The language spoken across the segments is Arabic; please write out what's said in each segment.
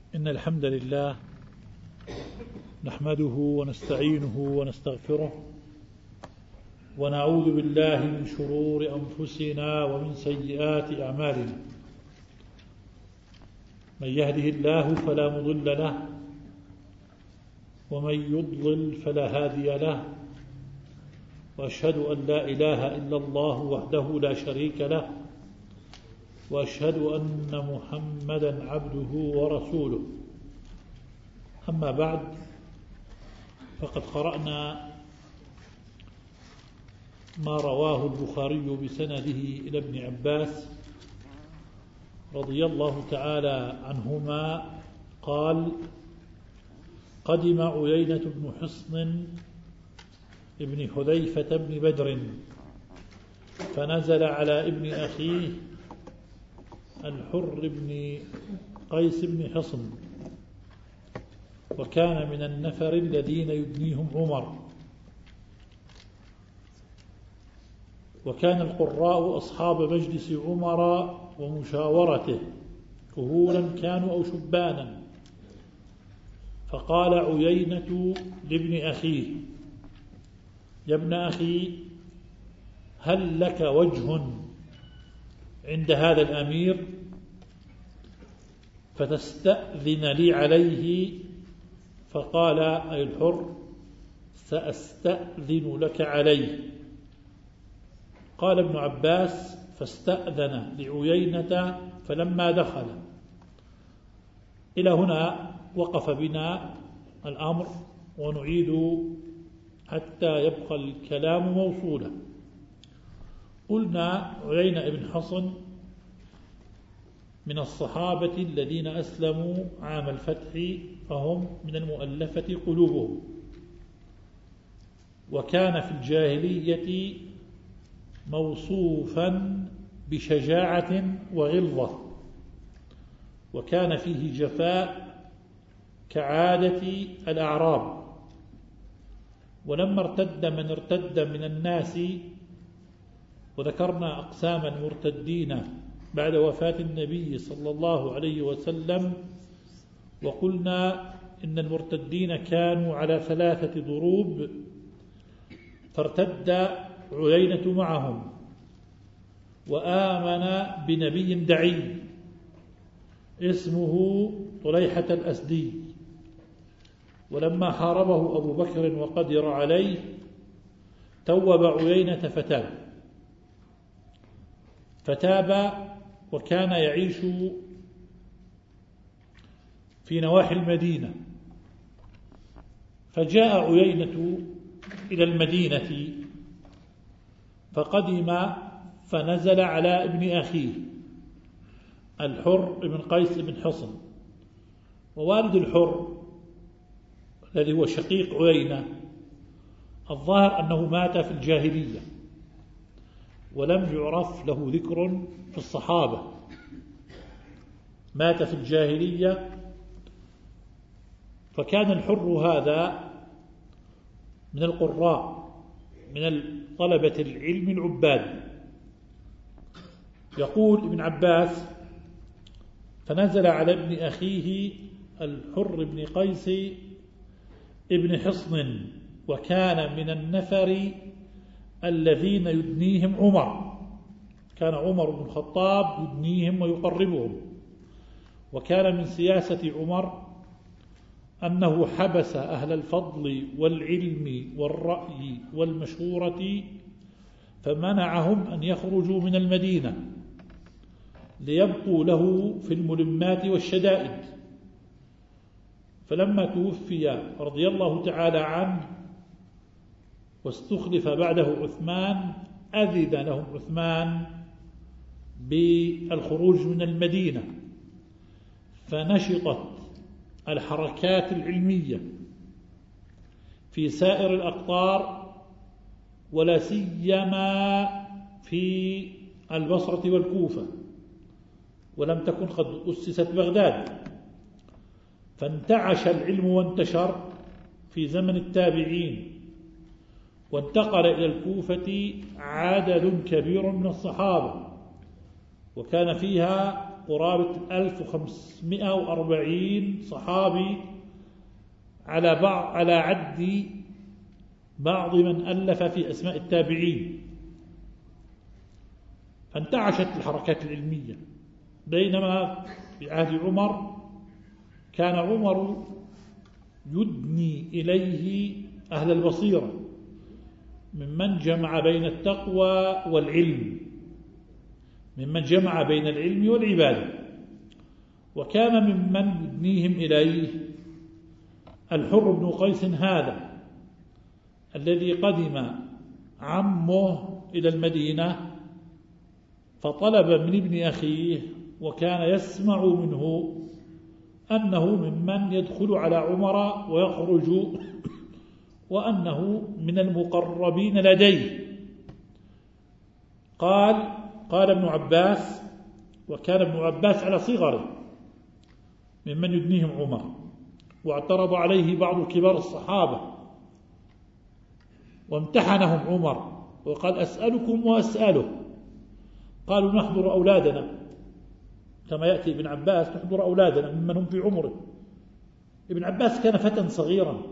إن الحمد لله نحمده ونستعينه ونستغفره ونعوذ بالله من شرور أنفسنا ومن سيئات أعمالنا. من يهده الله فلا مضل له ومن يضلل فلا هادي له، وأشهد أن لا إله إلا الله وحده لا شريك له، وأشهد أن محمدا عبده ورسوله. أما بعد، فقد قرأنا ما رواه البخاري بسنده إلى ابن عباس رضي الله تعالى عنهما قال: قدم عيينة بن حصن ابن حذيفة بن بدر فنزل على ابن أخيه الحر بن قيس بن حصن، وكان من النفر الذين يدنيهم عمر. وكان القراء أصحاب مجلس عمر ومشاورته، كهولا كانوا أو شبانا. فقال عيينة لابن أخيه: يا ابن أخي، هل لك وجه عند هذا الأمير فتستأذن لي عليه؟ فقال أي الحر: سأستأذن لك عليه. قال ابن عباس: فاستأذن لعيينة فلما دخل. إلى هنا وقف بنا الأمر، ونعيد حتى يبقى الكلام موصولا. قلنا عيينة بن حصن من الصحابة الذين أسلموا عام الفتح، فهم من المؤلفة قلوبهم. وكان في الجاهلية موصوفا بشجاعة وغلظة، وكان فيه جفاء كعادة الأعراب. ولما ارتد من ارتد من الناس، وذكرنا أقسام المرتدين بعد وفاة النبي صلى الله عليه وسلم، وقلنا إن المرتدين كانوا على 3 ضروب، فارتد عيينة معهم وآمن بنبي دعي اسمه طليحة الأسدي. ولما حاربه أبو بكر وقدر عليه توب عيينة فتاب، وكان يعيش في نواحي المدينة. فجاء عيينة إلى المدينة فقدم فنزل على ابن أخيه الحر بن قيس بن حصن. ووالد الحر الذي هو شقيق عيينة الظاهر أنه مات في الجاهلية، ولم يعرف له ذكر في الصحابة. مات في الجاهلية. فكان الحر هذا من القراء، من طلبة العلم العباد. يقول ابن عباس: فنزل على ابن أخيه الحر بن قيس ابن حصن، وكان من النفر الذين يدنيهم عمر. كان عمر بن الخطاب يدنيهم ويقربهم. وكان من سياسة عمر أنه حبس أهل الفضل والعلم والرأي والمشورة، فمنعهم أن يخرجوا من المدينة ليبقوا له في الملمات والشدائد. فلما توفي رضي الله تعالى عنه واستخلف بعده عثمان، أذن لهم عثمان بالخروج من المدينة، فنشطت الحركات العلمية في سائر الأقطار، ولا سيما في البصرة والكوفة، ولم تكن قد أسست بغداد. فانتعش العلم وانتشر في زمن التابعين، وانتقل إلى الكوفة عدد كبير من الصحابة، وكان فيها قرابة 1540 صحابي على عد بعض من ألف في أسماء التابعين. فانتعشت الحركات العلمية. بينما في عهد عمر كان عمر يدني إليه أهل البصيرة ممن جمع بين التقوى والعلم، ممن جمع بين العلم والعبادة. وكان ممن يدنيهم إليه الحر بن قيس هذا الذي قدم عمه إلى المدينة فطلب من ابن أخيه، وكان يسمع منه أنه ممن يدخل على عمر ويخرج، وأنه من المقربين لديه. قال ابن عباس، وكان ابن عباس على صغره ممن يدنيهم عمر، واعترض عليه بعض كبار الصحابة وامتحنهم عمر وقال: أسألكم وأسأله. قالوا: نحضر أولادنا، كما يأتي ابن عباس: نحضر أولادنا ممن هم في عمره. ابن عباس كان فتى صغيرا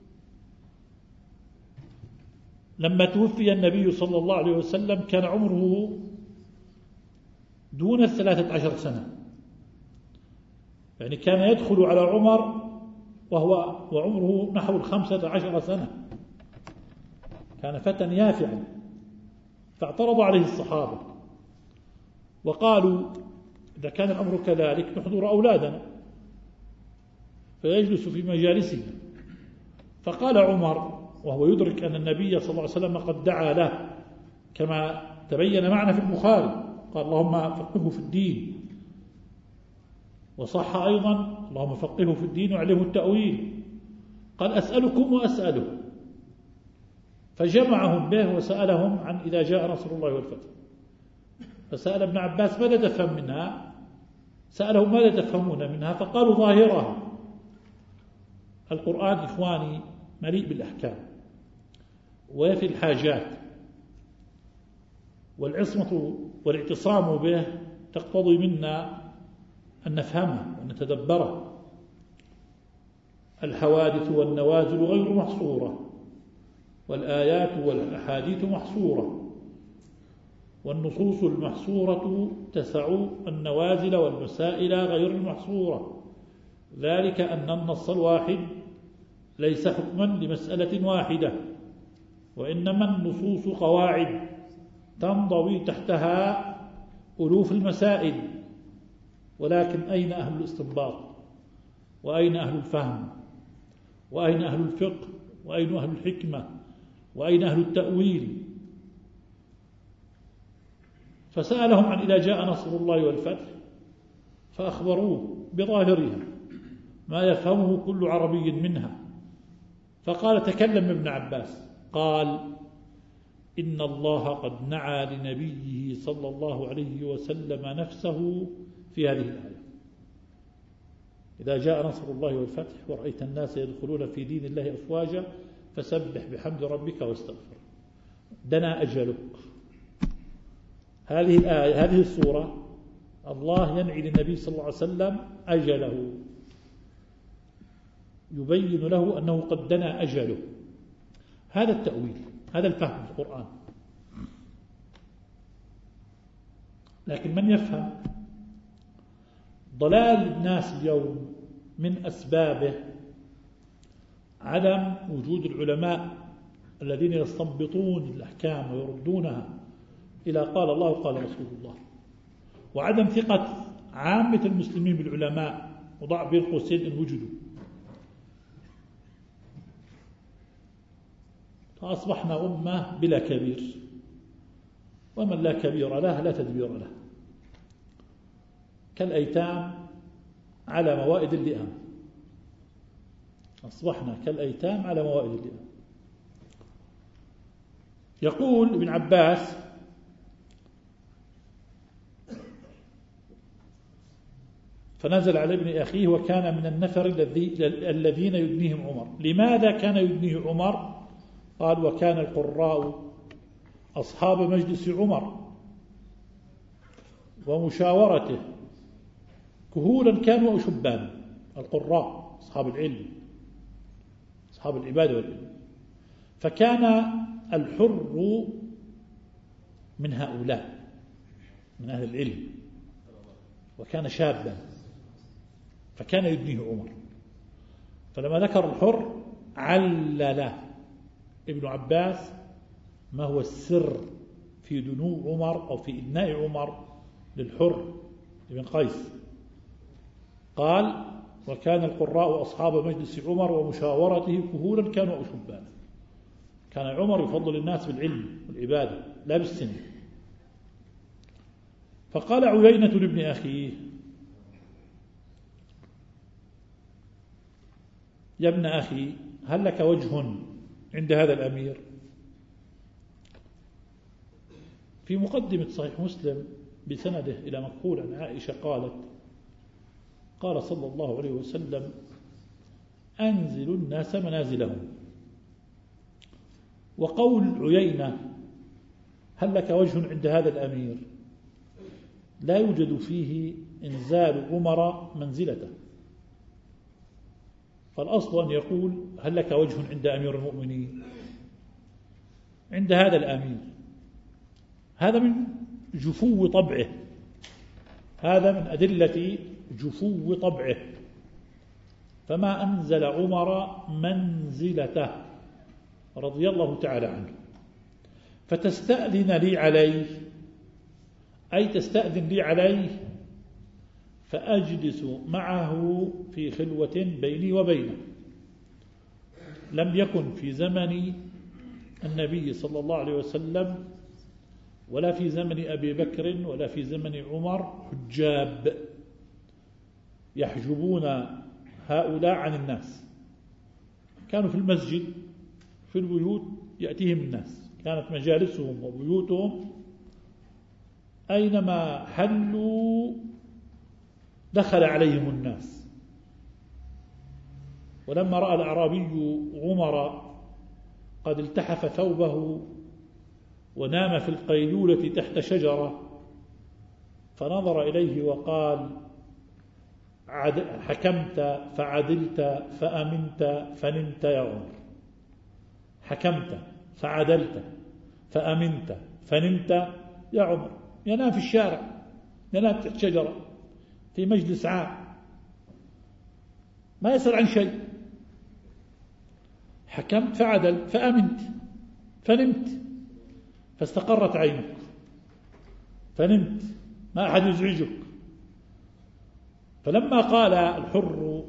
لما توفي النبي صلى الله عليه وسلم، كان عمره دون 13 سنة، يعني كان يدخل على عمر وعمره نحو 15 سنة، كان فتى يافعا. فاعترض عليه الصحابة وقالوا: إذا كان الأمر كذلك نحضر أولادنا فيجلس في مجالسنا. فقال عمر وهو يدرك أن النبي صلى الله عليه وسلم قد دعا له كما تبين معنا في البخاري، قال: اللهم فقهه في الدين. وصح أيضا: اللهم فقهه في الدين وعلمه التأويل. قال: أسألكم وأسأله. فجمعهم به وسألهم عن إذا جاء نصر الله والفتح. فسأل ابن عباس: ماذا تفهم منها؟ سألهم: ماذا تفهمون منها؟ فقالوا: ظاهرها. القرآن إخواني مليء بالأحكام وفي الحاجات، والعصمة والاعتصام به تقتضي منا أن نفهمه وأن نتدبره. الحوادث والنوازل غير محصورة، والآيات والأحاديث محصورة، والنصوص المحصورة تسع النوازل والمسائل غير المحصورة. ذلك أن النص الواحد ليس حكما لمسألة واحدة، وإنما النصوص قواعد تنضوي تحتها ألوف المسائل. ولكن أين أهل الاستنباط؟ وأين أهل الفهم؟ وأين أهل الفقه؟ وأين أهل الحكمة؟ وأين أهل التأويل؟ فسألهم عن إذا جاء نصر الله والفتح، فأخبروه بظاهرها ما يفهمه كل عربي منها. فقال: تكلم ابن عباس، قال: إن الله قد نعى لنبيه صلى الله عليه وسلم نفسه في هذه الآية: إذا جاء نصر الله والفتح ورأيت الناس يدخلون في دين الله أفواجا فسبح بحمد ربك واستغفر. دنا أجلك. هذه الآية، هذه السورة، الله ينعي للنبي صلى الله عليه وسلم أجله، يبين له أنه قد دنا أجله. هذا التأويل، هذا الفهم في القرآن. لكن من يفهم ضلال الناس اليوم من أسبابه عدم وجود العلماء الذين يستنبطون الأحكام ويردونها إلى قال الله وقال رسول الله، وعدم ثقة عامة المسلمين بالعلماء، وضع بين قوسين إن وجدوا. فأصبحنا أمة بلا كبير، ومن لا كبير له لا تدبير له، كالأيتام على موائد اللئام. أصبحنا كالأيتام على موائد اللئام. يقول ابن عباس: فنزل على ابن أخيه وكان من النفر الذين يدنيهم عمر. لماذا كان يدنيه عمر؟ قال: وكان القراء أصحاب مجلس عمر ومشاورته كهولا كانوا أو شبانا، القراء أصحاب العلم أصحاب العبادة والعلم. فكان الحر من هؤلاء من أهل العلم، وكان شابا فكان يدنيه عمر. فلما ذكر الحر علل ابن عباس ما هو السر في دنو عمر أو في إدناء عمر للحر بن قيس. قال: وكان القراء أصحاب مجلس عمر ومشاورته كهولا كانوا أو شبانا. كان عمر يفضل الناس بالعلم والعبادة لا بالسن. فقال عيينة لابن أخيه: يا ابن أخي، هل لك وجه عند هذا الأمير؟ في مقدمة صحيح مسلم بسنده إلى مقول عن عائشة قالت: قال صلى الله عليه وسلم: أنزلوا الناس منازلهم. وقول عيينة: هل لك وجه عند هذا الأمير؟ لا يوجد فيه إنزال عمر منزلته، فالأصل أن يقول: هل لك وجه عند أمير المؤمنين؟ عند هذا الأمير. هذا من جفو طبعه، هذا من أدلة جفو طبعه. فما أنزل عمر منزلته رضي الله تعالى عنه. فتستأذن لي عليه، أي تستأذن لي عليه فأجلس معه في خلوة بيني وبينه. لم يكن في زمن النبي صلى الله عليه وسلم ولا في زمن أبي بكر ولا في زمن عمر حجاب يحجبون هؤلاء عن الناس. كانوا في المسجد في البيوت يأتيهم الناس، كانت مجالسهم وبيوتهم أينما حلوا دخل عليهم الناس. ولما رأى الأعرابي عمر قد التحف ثوبه ونام في القيلولة تحت شجرة، فنظر إليه وقال: حكمت فعدلت فأمنت فنمت يا عمر. حكمت فعدلت فأمنت فنمت يا عمر. ينام في الشارع، ينام تحت شجرة في مجلس عام، ما يسأل عن شيء. حكمت فعدلت فأمنت فنمت، فاستقرت عينك فنمت، ما أحد يزعجك. فلما قال الحر: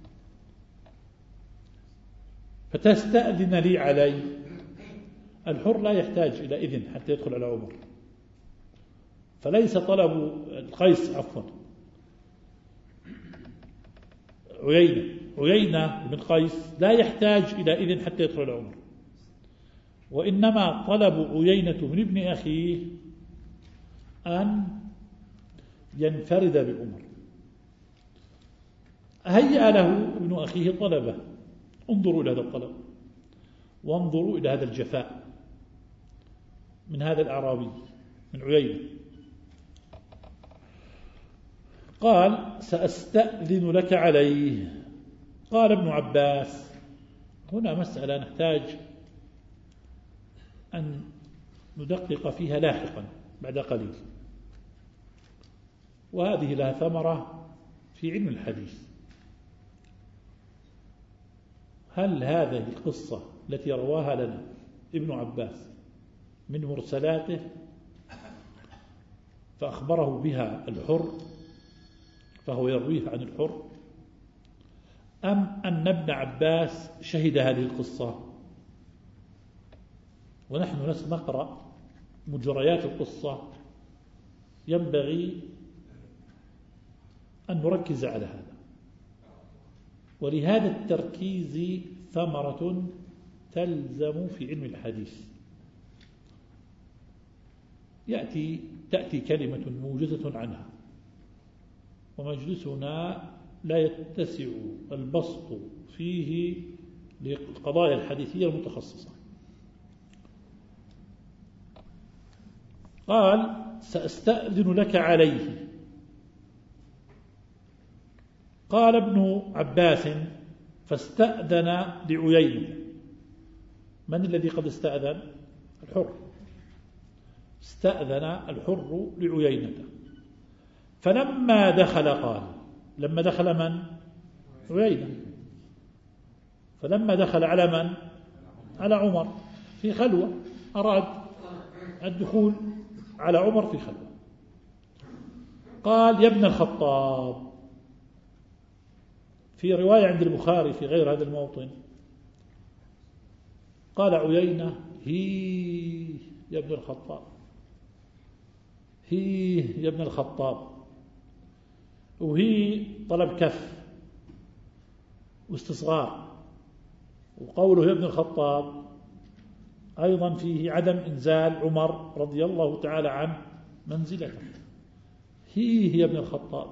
فتستأذن لي علي، الحر لا يحتاج إلى إذن حتى يدخل على عمر. فليس طلب القيس عيينة بن قيس لا يحتاج إلى إذن حتى يدخل على عمر، وإنما طلب عيينة بن ابن أخيه أن ينفرد بعمر. هيأ له ابن أخيه طلبه. انظروا إلى هذا الطلب، وانظروا إلى هذا الجفاء من هذا الأعرابي من عيينة. قال: سأستأذن لك عليه. قال ابن عباس: هنا مسألة نحتاج أن ندقق فيها لاحقا بعد قليل، وهذه لها ثمرة في علم الحديث. هل هذه القصة التي رواها لنا ابن عباس من مرسلاته فأخبره بها الحر فهو يرويه عن الحر، أم أن ابن عباس شهد هذه القصة؟ ونحن نقرأ مجريات القصة، ينبغي أن نركز على هذا. ولهذا التركيز ثمرة تلزم في علم الحديث. تأتي كلمة موجزة عنها، ومجلسنا لا يتسع البسط فيه للقضايا الحديثية المتخصصة. قال: سأستأذن لك عليه. قال ابن عباس فاستأذن لعيينة. من الذي قد استأذن؟ الحر. استأذن الحر لعيينة. فلما دخل قال، لما دخل من؟ عيينة. فلما دخل على من؟ على عمر في خلوة، أراد الدخول على عمر في خلوة، قال يا ابن الخطاب. في رواية عند البخاري في غير هذا الموطن قال عيينة هي يا ابن الخطاب، هي يا ابن الخطاب. وهي طلب كف واستصغار، وقوله يا ابن الخطاب أيضا فيه عدم إنزال عمر رضي الله تعالى عنه منزلته. هي يا ابن الخطاب،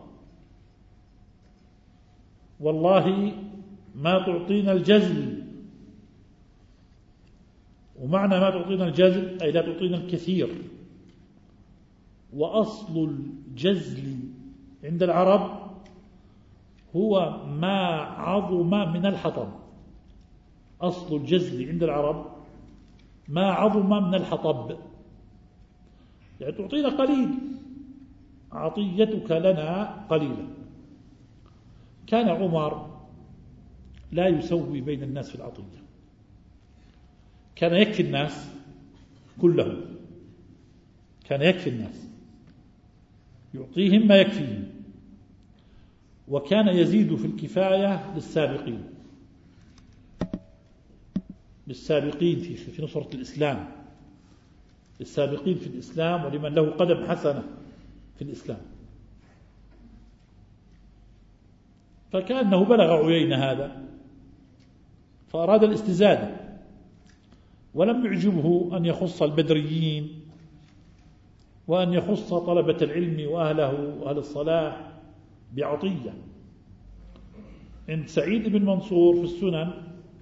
والله ما تعطينا الجزل. ومعنى ما تعطينا الجزل أي لا تعطينا الكثير. وأصل الجزل عند العرب هو ما عظم من الحطب. أصل الجزل عند العرب ما عظم من الحطب، يعني تعطينا قليل، عطيتك لنا قليلا. كان عمر لا يسوي بين الناس في العطية، كان يكفي الناس كلهم، كان يكفي الناس، يعطيهم ما يكفيهم. وكان يزيد في الكفاية للسابقين، للسابقين في نصرة الإسلام، للسابقين في الإسلام ولمن له قدم حسنة في الإسلام. فكأنه بلغ عيينة هذا فأراد الاستزادة، ولم يعجبه أن يخص البدريين وأن يخص طلبة العلم وأهله وأهل الصلاح بعطية. عند سعيد بن منصور في السنن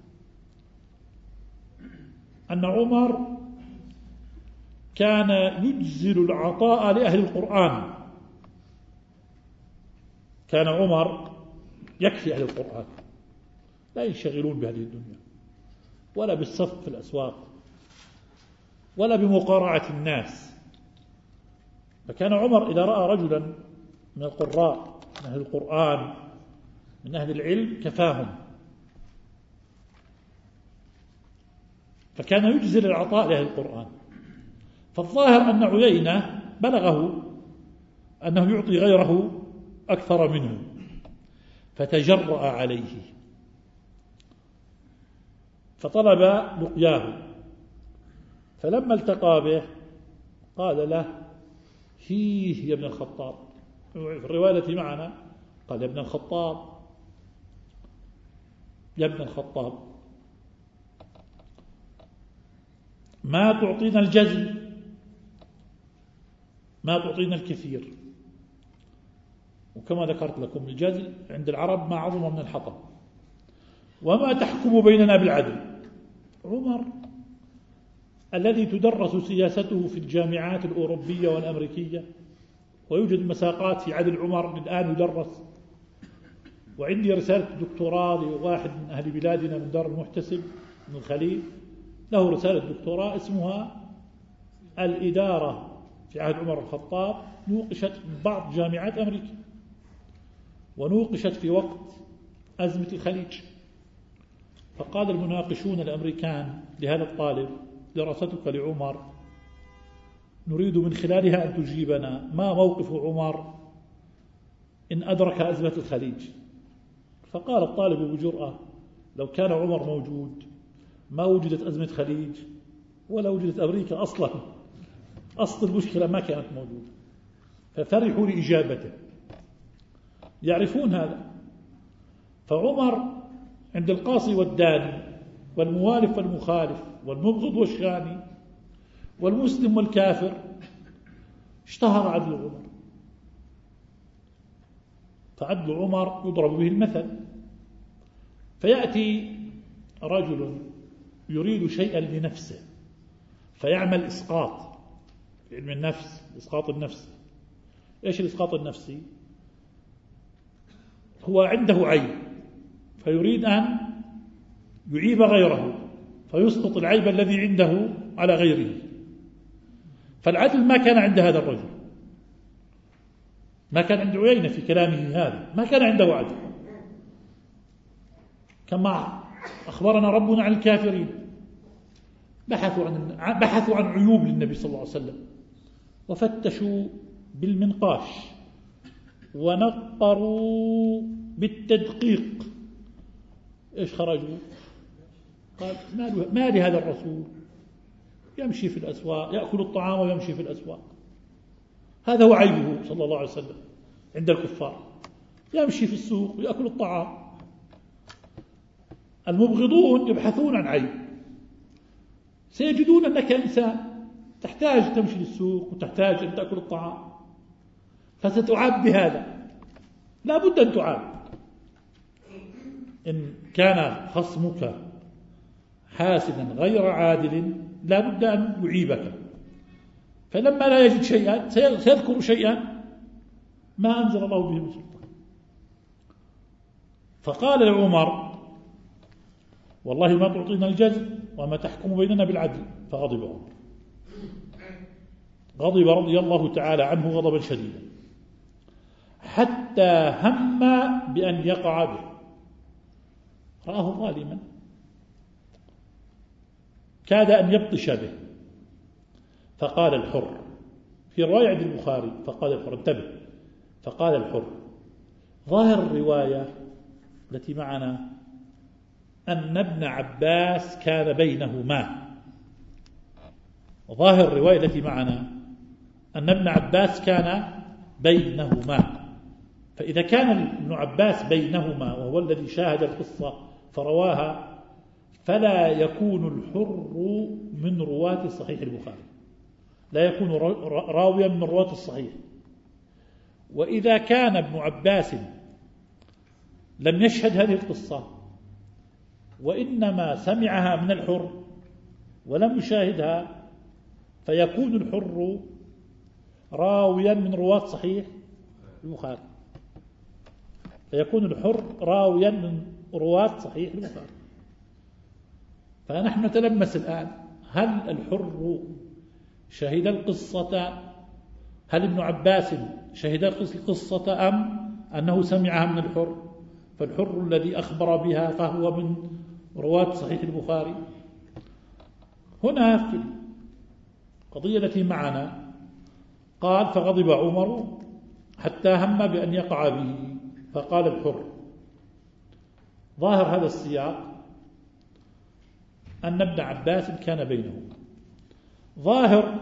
أن عمر كان يجزل العطاء لأهل القرآن. كان عمر يكفي أهل القرآن، لا ينشغلون بهذه الدنيا ولا بالصف في الأسواق ولا بمقارعة الناس. فكان عمر إذا رأى رجلا من القراء من أهل القرآن من أهل العلم كفاهم، فكان يجزل العطاء لأهل القرآن. فالظاهر أن عيينة بلغه أنه يعطي غيره أكثر منه فتجرأ عليه فطلب لقياه. فلما التقى به قال له هيه يا ابن الخطاب. في الرواية التي معنا قال يا ابن الخطاب، يا ابن الخطاب ما تعطينا الجزل، ما تعطينا الكثير. وكما ذكرت لكم الجزل عند العرب ما عظم من الحطب. وما تحكم بيننا بالعدل. عمر الذي تدرس سياسته في الجامعات الأوروبية والأمريكية، ويوجد مساقات في عدل عمر الآن يدرس. وعندي رسالة دكتوراه لواحد من أهل بلادنا من دار المحتسب من الخليل، له رسالة دكتوراه اسمها الإدارة في عهد عمر الخطاب، نوقشت بعض جامعات أمريكا ونوقشت في وقت أزمة الخليج. فقال المناقشون الأمريكان لهذا الطالب دراستك لعمر نريد من خلالها أن تجيبنا ما موقف عمر إن أدرك أزمة الخليج. فقال الطالب بجرأة لو كان عمر موجود ما وجدت أزمة خليج ولا وجدت أمريكا أصلا، أصل المشكلة ما كانت موجودة. ففرحوا لإجابته، يعرفون هذا. فعمر عند القاصي والداني والموالف والمخالف والمبغض والشاني والمسلم والكافر اشتهر عدل عمر. فعدل عمر يضرب به المثل. فيأتي رجل يريد شيئا لنفسه فيعمل إسقاط في علم النفس، الإسقاط النفسي. إيش الإسقاط النفسي؟ هو عنده عيب فيريد أن يعيب غيره فيسقط العيب الذي عنده على غيره. فالعدل ما كان عند هذا الرجل، ما كان عند عيينة في كلامه هذا، ما كان عنده عدل، كما أخبرنا ربنا عن الكافرين بحثوا عن عيوب للنبي صلى الله عليه وسلم وفتشوا بالمنقاش ونقروا بالتدقيق. إيش خرجوا؟ قال ما لهذا الرسول يمشي في الأسواق، يأكل الطعام ويمشي في الأسواق، هذا هو عيبه صلى الله عليه وسلم عند الكفار، يمشي في السوق ويأكل الطعام. المبغضون يبحثون عن عيب، سيجدون أنك إنسان تحتاج تمشي للسوق وتحتاج أن تأكل الطعام، فستعاب بهذا، لا بد أن تعاب. إن كان خصمك حاسدا غير عادل لا بد أن يعيبك، فلما لا يجد شيئا سيذكر شيئا ما أنزل الله به من سلطان. فقال لعمر: والله ما تعطينا الجزم وما تحكم بيننا بالعدل. فغضب عمر، غضب رضي الله تعالى عنه غضبا شديدا حتى هم بأن يقع به، رآه ظالما كاد أن يبطش به. فقال الحر، في رواية عند البخاري فقال الحر، انتبه، فقال الحر. ظاهر الرواية التي معنا أن ابن عباس كان بينهما، ظاهر الرواية التي معنا أن ابن عباس كان بينهما. فإذا كان ابن عباس بينهما وهو الذي شاهد القصة فرواها، فلا يكون الحر من رواة صحيح البخاري، لا يكون راويا من رواة الصحيح. وإذا كان ابن عباس لم يشهد هذه القصة وإنما سمعها من الحر ولم يشاهدها، فيكون الحر راويا من رواة صحيح البخاري، فيكون الحر راويا من رواة صحيح البخاري. فنحن نتلمس الآن، هل الحر شهد القصة؟ هل ابن عباس شهد القصة أم أنه سمعها من الحر؟ فالحر الذي أخبر بها فهو من رواة صحيح البخاري. هنا في القضية التي معنا قال: فغضب عمر حتى هم بأن يقع به. فقال الحر. ظاهر هذا السياق أن ابن عباس كان بينهم، ظاهر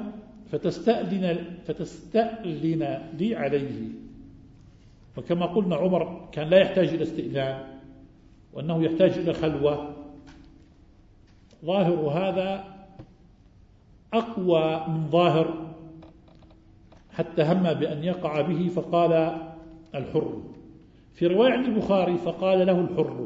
فتستأذن لي عليه. وكما قلنا عمر كان لا يحتاج إلى استئذان وأنه يحتاج إلى خلوة. ظاهر هذا أقوى من ظاهر حتى هم بأن يقع به. فقال الحر. في رواية عند البخاري فقال له الحر،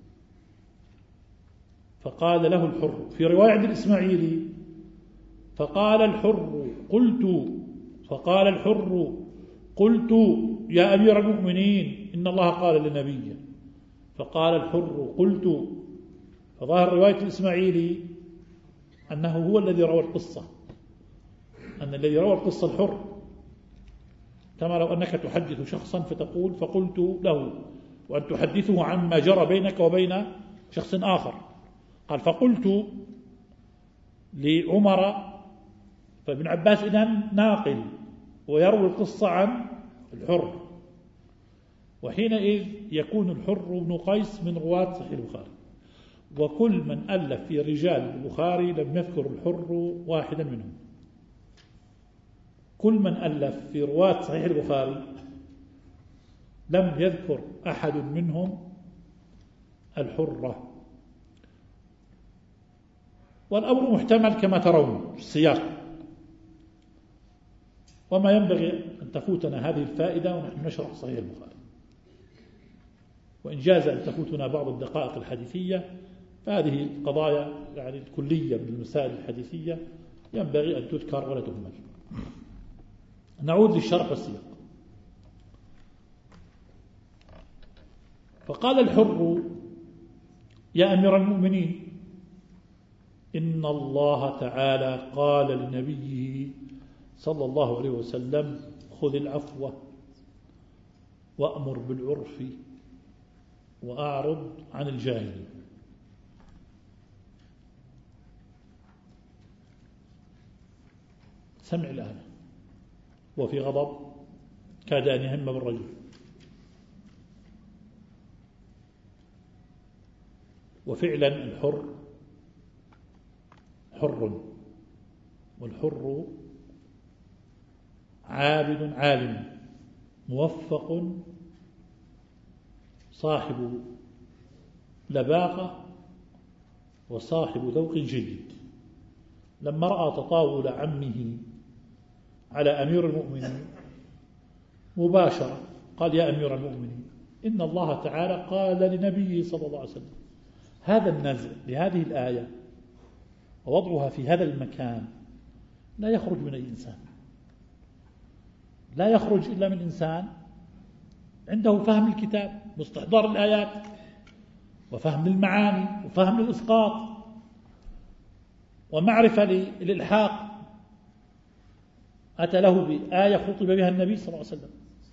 فقال له الحر. في رواية عند الإسماعيلي فقال الحر قلت، فقال الحر قلت يا أمير المؤمنين إن الله قال لنبيه. فقال الحر قلت. فظاهر رواية الإسماعيلي أنه هو الذي روى القصة، أن الذي روى القصة الحر، كما لو أنك تحدث شخصا فتقول فقلت له، وأن تحدثه عما جرى بينك وبين شخص آخر. قال فقلت لعمر. فابن عباس إذن ناقل ويروي القصة عن الحر، وحينئذ يكون الحر بن قيس من رواة صحيح البخاري. وكل من ألف في رجال البخاري لم يذكر الحر واحدا منهم. كل من ألف في رواة صحيح البخاري لم يذكر أحد منهم الحرة. والأمر محتمل كما ترون في السياق، وما ينبغي أن تفوتنا هذه الفائدة ونحن نشرح صحيح البخاري. وإن جاز أن تفوتنا بعض الدقائق الحديثية، فهذه القضايا يعني الكلية من المسائل الحديثية ينبغي أن تذكر ولا تهمل. نعود للشرح والسياق. فقال الحر: يا أمير المؤمنين، إن الله تعالى قال لنبيه صلى الله عليه وسلم: خذ العفو وأمر بالعرف وأعرض عن الجاهلين. سمع الآية وفي غضب كاد أن يهم بالرجل. وفعلا الحر حر، والحر عابد عالم موفق صاحب لباقة وصاحب ذوق جيد. لما رأى تطاول عمه على أمير المؤمنين مباشرة قال: يا أمير المؤمنين، إن الله تعالى قال لنبيه صلى الله عليه وسلم. هذا النزع لهذه الآية ووضعها في هذا المكان لا يخرج من أي إنسان، لا يخرج إلا من إنسان عنده فهم الكتاب واستحضار الآيات وفهم المعاني وفهم الإسقاط ومعرفة للإلحاق. أتى له بآية خطب بها النبي صلى الله عليه وسلم،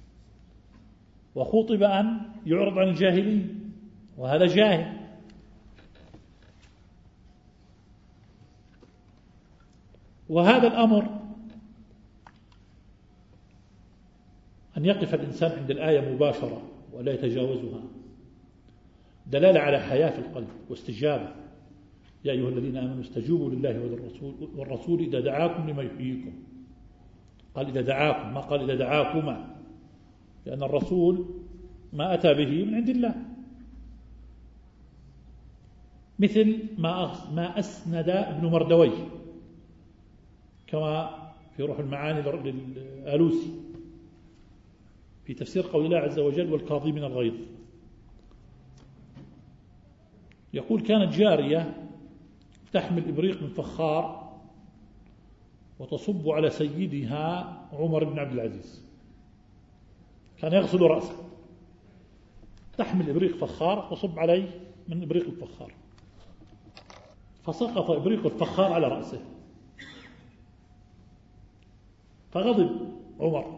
وخطب أن يعرض عن الجاهلين، وهذا جاهل. وهذا الأمر أن يقف الإنسان عند الآية مباشرة ولا يتجاوزها دلالة على حياة في القلب واستجابة. يا أيها الذين آمنوا استجيبوا لله والرسول إذا دعاكم لما يحييكم. قال إذا دعاكم، ما قال إذا دعاكما، لأن الرسول ما أتى به من عند الله، مثل ما أسند ابن مردويه كما في روح المعاني للآلوسي في تفسير قول الله عز وجل: والكاظمين الغيظ. يقول: كانت جارية تحمل إبريق من فخار وتصب على سيدها عمر بن عبد العزيز، كان يغسل رأسه، تحمل إبريق فخار وتصب عليه من إبريق الفخار، فسقط إبريق الفخار على رأسه، فغضب عمر،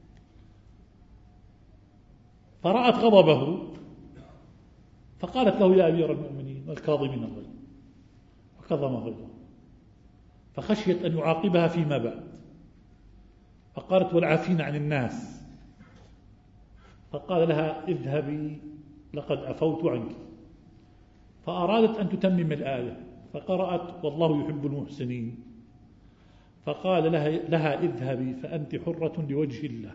فرأت غضبه فقالت له: يا أمير المؤمنين، والكاظمين الغيظ، فكظم غيظه، فخشيت أن يعاقبها فيما بعد، فقالت: والعافين عن الناس، فقال لها: اذهبي لقد عفوت عنك. فأرادت أن تتمم الآية فقرأت: والله يحب المحسنين، فقال لها: اذهبي فأنت حرة لوجه الله،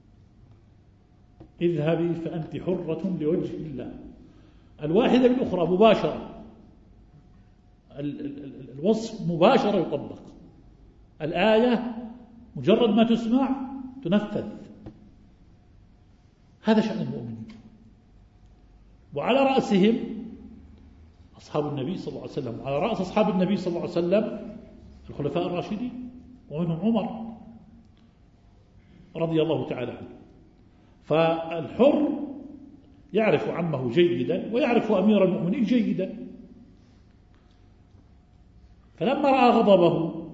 اذهبي فأنت حرة لوجه الله. الواحدة بالأخرى مباشرة، الوصف مباشرة يطبق، الآية مجرد ما تسمع تنفذ. هذا شأن المؤمنين، وعلى رأسهم أصحاب النبي صلى الله عليه وسلم، وعلى رأس أصحاب النبي صلى الله عليه وسلم الخلفاء الراشدين، ومنهم عمر رضي الله تعالى عنه. فالحر يعرف عمه جيدا ويعرف أمير المؤمنين جيدا، فلما رأى غضبه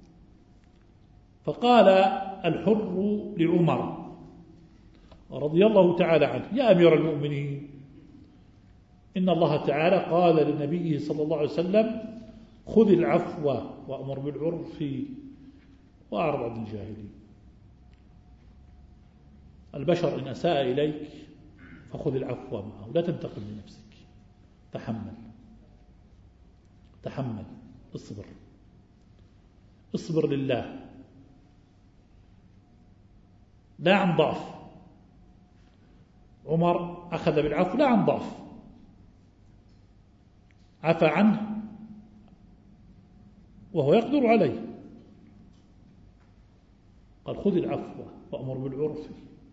فقال الحر لعمر رضي الله تعالى عنه: يا أمير المؤمنين، إن الله تعالى قال لنبيه صلى الله عليه وسلم: خذ العفو وأمر بالعرف وأعرض عن الجاهلين. البشر إن أساء إليك فخذ العفو معه، لا تنتقم لنفسك، تحمل، اصبر لله، لا عن ضعف. عمر أخذ بالعفو لا عن ضعف، عفى عنه وهو يقدر عليه، قال: خذ العفو وأمر بالعرف.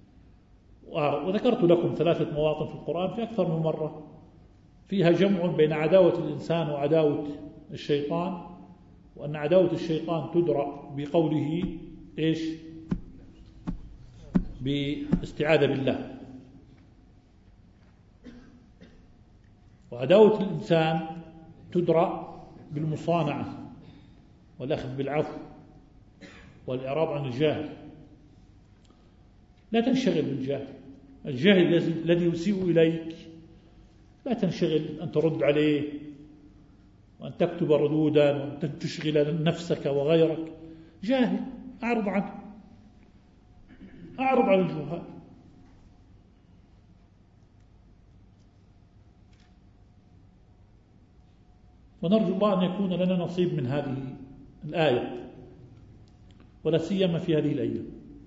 وذكرت لكم 3 مواطن في القرآن في أكثر من مرة فيها جمع بين عداوة الإنسان وعداوة الشيطان، وأن عداوة الشيطان تدرأ بقوله إيش؟ باستعاذة بالله. وعداوة الإنسان تدرأ بالمصانعة والأخذ بالعفو والإعراض عن الجاهل. لا تنشغل بالجاهل، الجاهل الذي يسيء إليك لا تنشغل أن ترد عليه وأن تكتب ردودا وأن تشغل نفسك وغيرك. جاهل أعرض عنه، أعرض عن الجهال. ونرجو الله أن يكون لنا نصيب من هذه الآية، ولا سيما في هذه الأيام.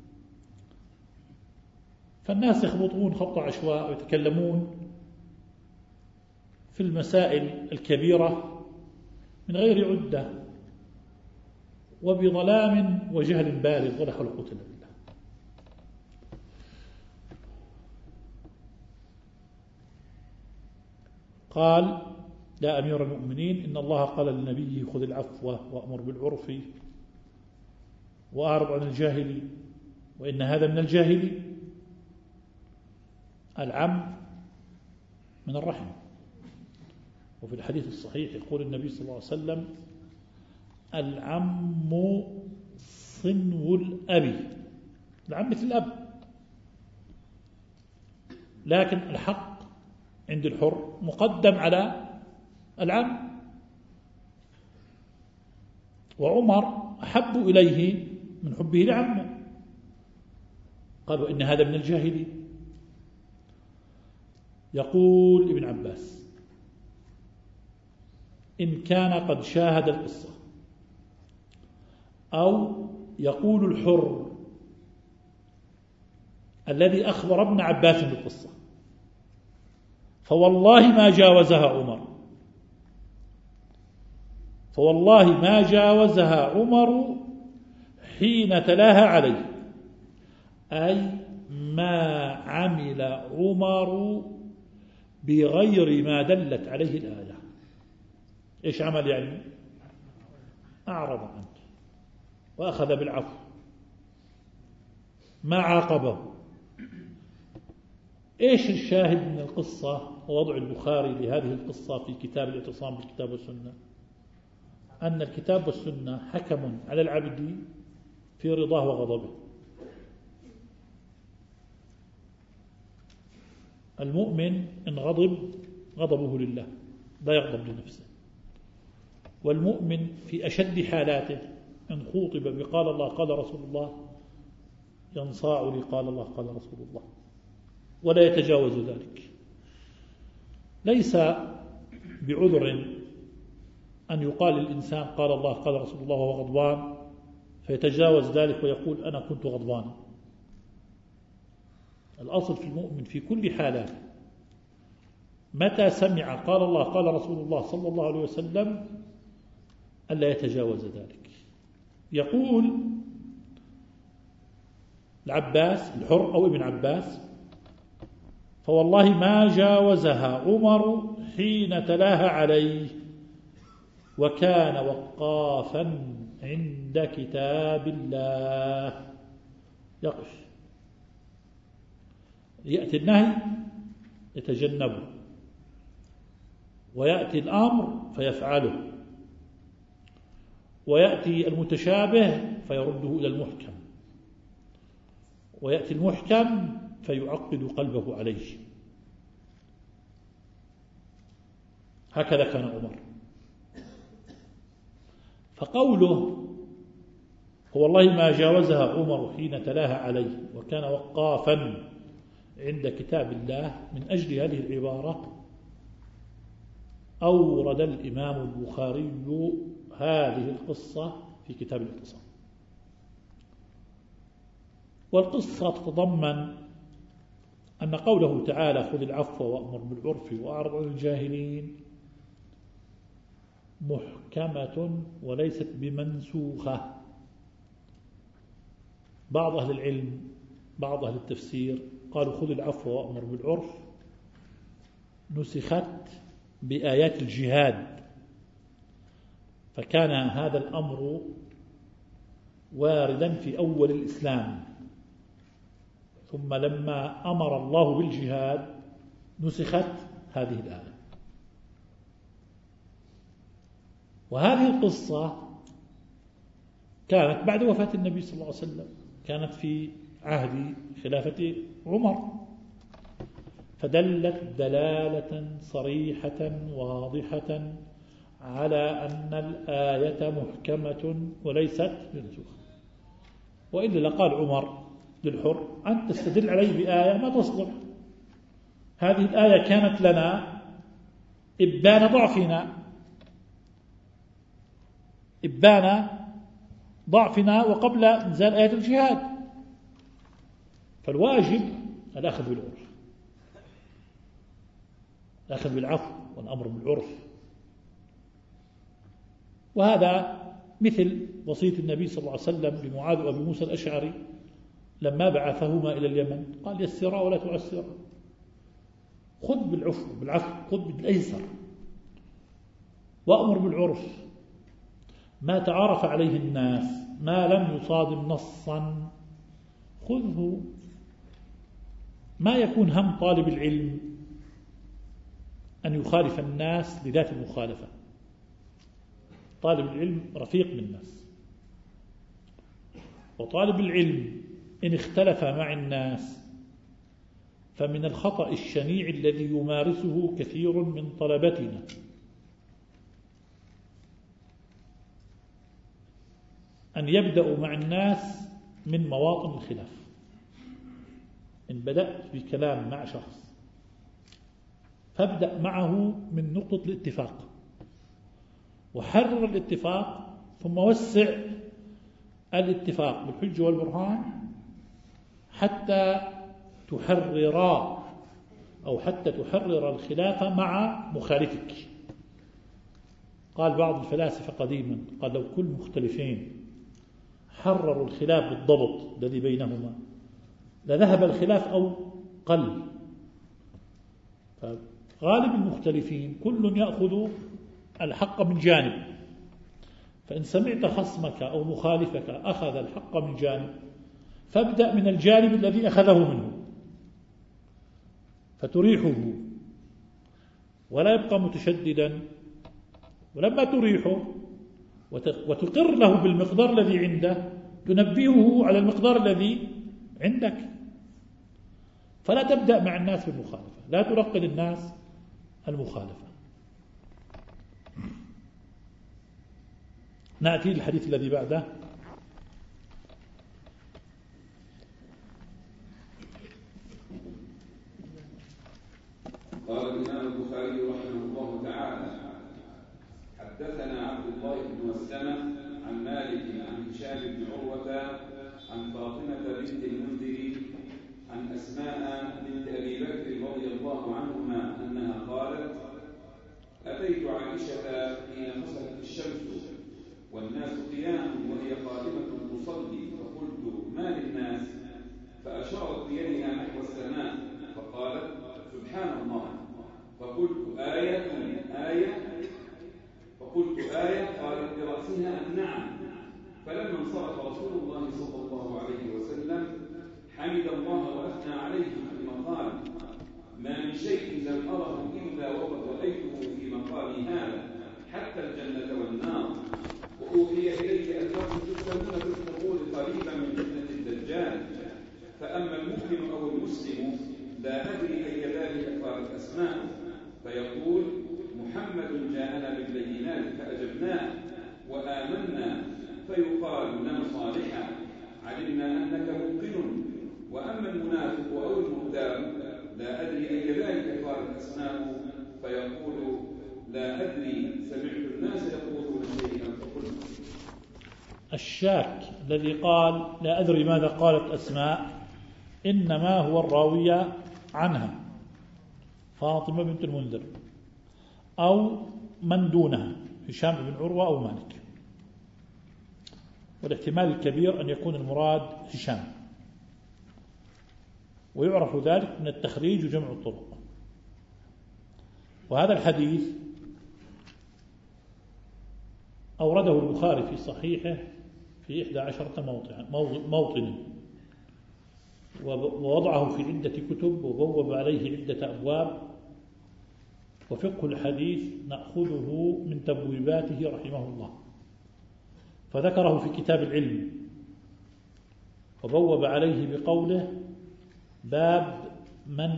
فالناس يخبطون خط عشواء ويتكلمون في المسائل الكبيرة من غير عدة وبظلام وجهل بالغ، ولا حول ولا قوة إلا بالله. قال: يا أمير المؤمنين، إن الله قال للنبي: خذ العفو وأمر بالعرف وأعرض عن الجاهلين، وإن هذا من الجاهلين. العم من الرحم. وفي الحديث الصحيح يقول النبي صلى الله عليه وسلم: العم صنو الأب. العم مثل الأب، لكن الحق عند الحر مقدم على العم. وعمر أحب إليه من حبه لعمه. قالوا: إن هذا من الجاهلين. يقول ابن عباس: إن كان قد شاهد القصة، أو يقول الحر الذي أخبر ابن عباس بالقصة، فوالله ما جاوزها عمر، فوالله ما جاوزها عمر حين تلاها عليه، أي ما عمل عمر بغير ما دلت عليه الآية. إيش عمل يعني؟ أعرض عنه وأخذ بالعفو، ما عاقبه. إيش الشاهد من القصة ووضع البخاري لهذه القصة في كتاب الاعتصام بالكتاب والسنة؟ أن الكتاب والسنة حكم على العبد في رضاه وغضبه. المؤمن إن غضب غضبه لله، لا يغضب لنفسه. والمؤمن في أشد حالاته إن خوطب بقال الله قال رسول الله ينصاع لقال الله قال رسول الله، ولا يتجاوز ذلك. ليس بعذر أن يقال للإنسان قال الله قال رسول الله وهو غضبان فيتجاوز ذلك ويقول أنا كنت غضبانا. الأصل في المؤمن في كل حالاته متى سمع قال الله قال رسول الله صلى الله عليه وسلم ألا يتجاوز ذلك. يقول العباس الحر أو ابن عباس: فوالله ما جاوزها عمر حين تلاها عليه، وكان وقافا عند كتاب الله. يقف، يأتي النهي يتجنبه، ويأتي الأمر فيفعله، ويأتي المتشابه فيرده إلى المحكم، ويأتي المحكم فيعقد قلبه عليه. هكذا كان عمر. فقوله والله ما جاوزها عمر حين تلاها عليه وكان وقافا عند كتاب الله، من أجل هذه العبارة أورد الإمام البخاري هذه القصة في كتاب الاعتصام. والقصة تتضمن أن قوله تعالى خذ العفو وأمر بالعرف وأعرض عن الجاهلين محكمة وليست بمنسوخة. بعض أهل العلم بعض أهل التفسير قالوا خذ العفو وأمر بالعرف نسخت بآيات الجهاد، فكان هذا الأمر واردا في أول الإسلام، ثم لما أمر الله بالجهاد نسخت هذه الآية. وهذه القصة كانت بعد وفاة النبي صلى الله عليه وسلم، كانت في عهد خلافة عمر، فدلت دلالة صريحة واضحة على أن الآية محكمة وليست منسوخة. وإلا لقال عمر للحر: أنت تستدل علي بآية ما تصلح، هذه الآية كانت لنا إبان ضعفنا وقبل إنزال آية الجهاد، فالواجب الأخذ بالعرف، الأخذ بالعفو والأمر بالعرف. وهذا مثل وصية النبي صلى الله عليه وسلم لمعاذ وأبي موسى الأشعري لما بعثهما إلى اليمن، قال: يسرا ولا تعسرا، خذ بالعفو خذ بالأيسر، وأمر بالعرف، ما تعارف عليه الناس ما لم يصادم نصا خذه. ما يكون هم طالب العلم أن يخالف الناس لذات المخالفة، طالب العلم رفيق بالناس، وطالب العلم إن اختلف مع الناس فمن الخطأ الشنيع الذي يمارسه كثير من طلبتنا أن يبدأوا مع الناس من مواطن الخلاف. إن بدأت بكلام مع شخص فابدأ معه من نقطة الاتفاق، وحرر الاتفاق، ثم وسع الاتفاق بالحجة والبرهان حتى تحرر الخلاف مع مخالفك. قال بعض الفلاسفة قديما، قال: لو كل مختلفين حرروا الخلاف بالضبط الذي بينهما لذهب الخلاف أو قل. فغالب المختلفين كل يأخذ الحق من جانب، فإن سمعت خصمك أو مخالفك أخذ الحق من جانب فابدأ من الجانب الذي أخذه منه فتريحه ولا يبقى متشددا، ولما تريحه وتقر له بالمقدار الذي عنده تنبهه على المقدار الذي عندك. فلا تبدأ مع الناس بالمخالفة، لا ترقل الناس المخالفة. نأتي للحديث الذي بعده. قال الإمام البخاري رحمه الله تعالى: حدثنا عبد الله بن مسلمة عن مالك عن هشام بن عروة عن فاطمة بنت المنذر عن أسماء بنت أبي بكر رضي الله عنهما أنها قالت: أتيت عائشة حين خسفت الشمس والناس قيام وهي قائمة تصلي، فقلت: ما للناس؟ فأشارت بيدها نحو السماء فقالت: سبحان الله. فقلت: آية؟ فقلت: آية؟ قالت برأسها: نعم. فلما انصرف رسول الله صلى الله عليه وسلم حمد الله وأثنى عليه ثم قال: ما من شيء لم أره إلا وقد رأيته في مقامي هذا حتى الجنة والنار، وأوحي إلي أنكم تفتنون في القبور قريبا من فتنة الدجال، فأما المؤمن أو المسلم لا أدري أي ذلك قالت أسماء، فيقول: محمد جاءنا بالبينات فأجبناه وآمنا، فيقال: نم صالحا علمنا أنك موقن. وأما المنافق أو المرتاب لا أدري أي ذلك قالت أسماء، فيقول: لا أدري سمعت الناس يقولون شيئا فقلت. الشاك الذي قال لا أدري ماذا قالت أسماء إنما هو الراوية عنها فاطمة بنت المنذر أو من دونها هشام بن عروة أو مالك، والاحتمال الكبير أن يكون المراد هشام، ويعرف ذلك من التخريج وجمع الطرق. وهذا الحديث أورده البخاري في صحيحه في 11 موطن، ووضعه في عدة كتب وبوب عليه عدة أبواب، وفقه الحديث نأخذه من تبويباته رحمه الله، فذكره في كتاب العلم وبوب عليه بقوله: باب من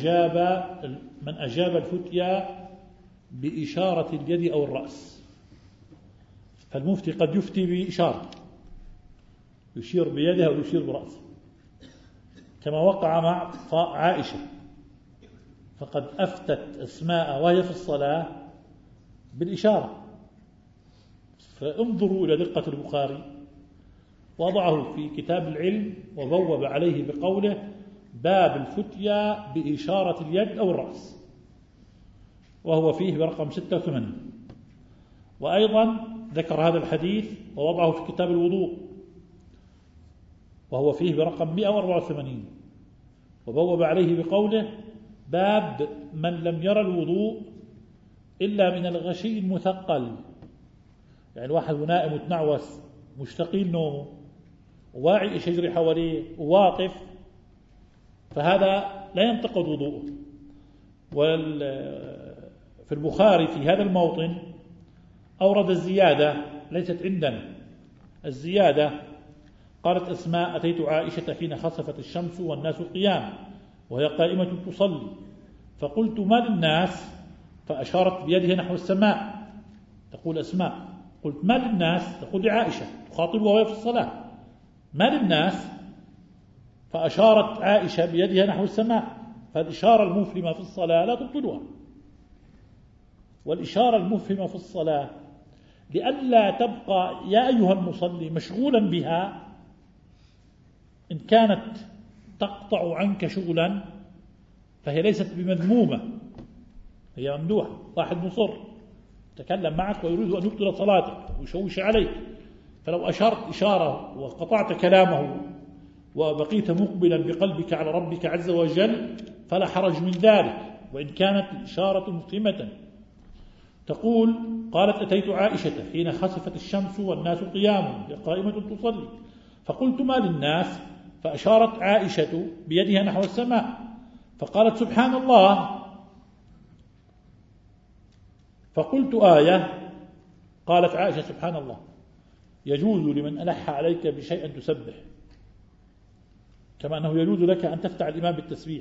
أجاب الفتيا بإشارة اليد أو الرأس. فالمفتي قد يفتي بإشارة، يشير بيده أو يشير برأسه، كما وقع مع عائشة، فقد أفتت أسماء وهي في الصلاة بالإشارة. فانظروا إلى دقة البخاري، وضعه في كتاب العلم وبوب عليه بقوله: باب الفتيا بإشارة اليد أو الرأس، وهو فيه برقم 86. وأيضا ذكر هذا الحديث ووضعه في كتاب الوضوء، وهو فيه برقم 184، وبوب عليه بقوله: باب من لم يرى الوضوء إلا من الغشي المثقل، يعني الواحد نائم وتنعوس مشتقين نومه واعي ايش يجري حواليه وواقف، فهذا لا ينتقض وضوءه. في البخاري في هذا الموطن أورد الزيادة ليست عندنا. الزيادة قالت أسماء: أتيت عائشة حين خسفت الشمس والناس قيام وهي قائمة تصلي، فقلت: ما للناس؟ فأشارت بيدها نحو السماء. تقول أسماء: قلت: ما للناس؟ تقول لعائشة تخاطبها وهي في الصلاة: ما للناس؟ فأشارت عائشة بيدها نحو السماء. فالإشارة المفهمة في الصلاة لا تبطلها، والإشارة المفهمة في الصلاة لئلا تبقى يا أيها المصلي مشغولا بها، إن كانت تقطع عنك شغلا فهي ليست بمذمومة، هي ممدوحة. واحد مصر تكلم معك ويريد أن يبطل صلاتك ويشوش عليك، فلو أشرت إشارة وقطعت كلامه وبقيت مقبلا بقلبك على ربك عز وجل فلا حرج من ذلك، وإن كانت الإشارة مفهمة. تقول: قالت: أتيت عائشة حين خسفت الشمس والناس قيام قائمة تصلي، فقلت: ما للناس؟ فأشارت عائشة بيدها نحو السماء، فقالت: سبحان الله. فقلت: آية. قالت عائشة: سبحان الله يجوز لمن ألح عليك بشيء أن تسبح، كما أنه يجوز لك أن تفتح الإمام بالتسبيح.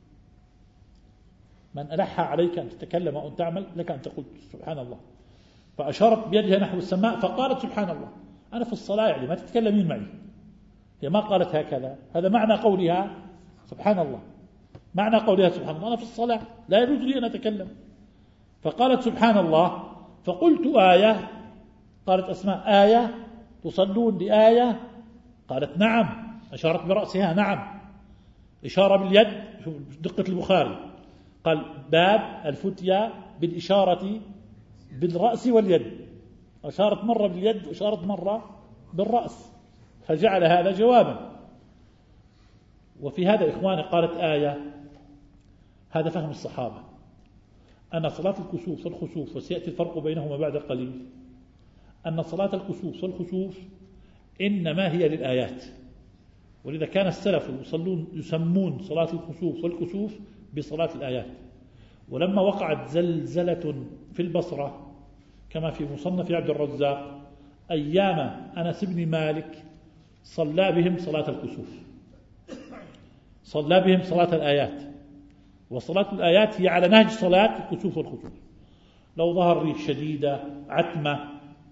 من ألح عليك أن تتكلم أو أن تعمل لك أن تقول سبحان الله. فأشارت بيدها نحو السماء فقالت: سبحان الله. أنا في الصلاة، يعني ما تتكلمين معي. هي ما قالت هكذا، هذا معنى قولها سبحان الله، معنى قولها سبحان الله أنا في الصلاة لا يجوز لي أن أتكلم. فقالت: سبحان الله. فقلت: آية. قالت أسماء: آية تصلون لآية؟ قالت: نعم. أشارت برأسها: نعم. إشارة باليد، دقة البخاري قال: باب الفتيا بالإشارة بالرأس واليد، أشارت مرة باليد وأشارت مرة بالرأس، فجعل هذا جوابا. وفي هذا إخواني قالت آية، هذا فهم الصحابة أن صلاة الكسوف والخسوف، وسيأتي الفرق بينهما بعد قليل، أن صلاة الكسوف والخسوف إنما هي للآيات، ولذا كان السلف يسمون صلاة الخسوف والكسوف بصلاة الآيات. ولما وقعت زلزلة في البصرة كما في مصنف عبد الرزاق أيام أنس بن مالك صلى بهم صلاة الكسوف، صلى بهم صلاة الآيات، وصلاة الآيات هي على نهج صلاة الكسوف والخسوف. لو ظهر ريح شديدة، عتمة،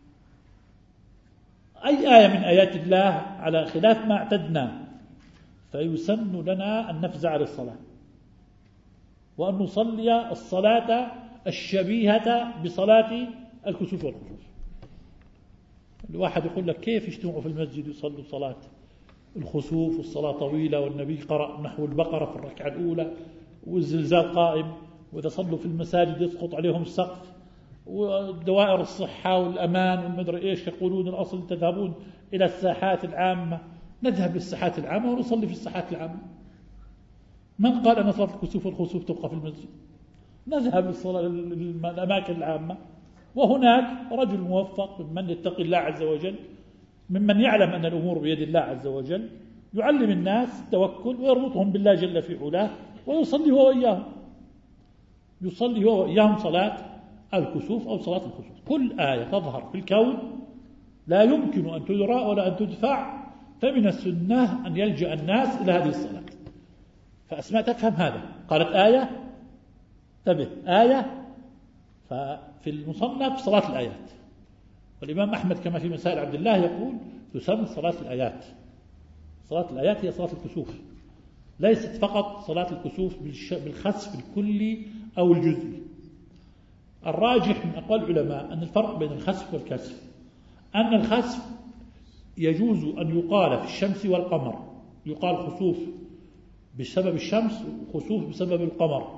أي آية من آيات الله على خلاف ما اعتدنا، فيسن لنا أن نفزع للصلاة وأن نصلي الصلاة الشبيهة بصلاة الكسوف والخسوف. الواحد يقول لك: كيف يجتمعوا في المسجد يصلوا صلاة الخسوف والصلاة طويلة والنبي قرأ نحو البقرة في الركعة الأولى والزلزال قائم، وإذا صلوا في المساجد يسقط عليهم السقف، ودوائر الصحة والأمان والمدري إيش يقولون الأصل تذهبون إلى الساحات العامة. نذهب للساحات العامة ونصلي في الساحات العامة. من قال أن صلاة الكسوف والخسوف تبقى في المسجد؟ نذهب للأماكن العامة، وهناك رجل موفق ممن يتقي الله عز وجل، ممن يعلم أن الأمور بيد الله عز وجل، يعلم الناس التوكل ويربطهم بالله جل في علاه ويصلي هو وإياهم. يصلي هو وإياهم صلاة الكسوف أو صلاة الخسوف. كل آية تظهر في الكون لا يمكن أن تدرى ولا أن تدفع، فمن السنة أن يلجأ الناس إلى هذه الصلاة. فأسماء تفهم هذا، قالت آية تبه آية، ففي المصنف صلاة الآيات. والإمام أحمد كما في مسائل عبد الله يقول تسمى صلاة الآيات. صلاة الآيات هي صلاة الكسوف، ليست فقط صلاة الكسوف بالخسف الكلي أو الجزئي. الراجح من أقوال العلماء أن الفرق بين الخسف والكسف أن الخسف يجوز أن يقال في الشمس والقمر، يقال خسوف بسبب الشمس وخسوف بسبب القمر،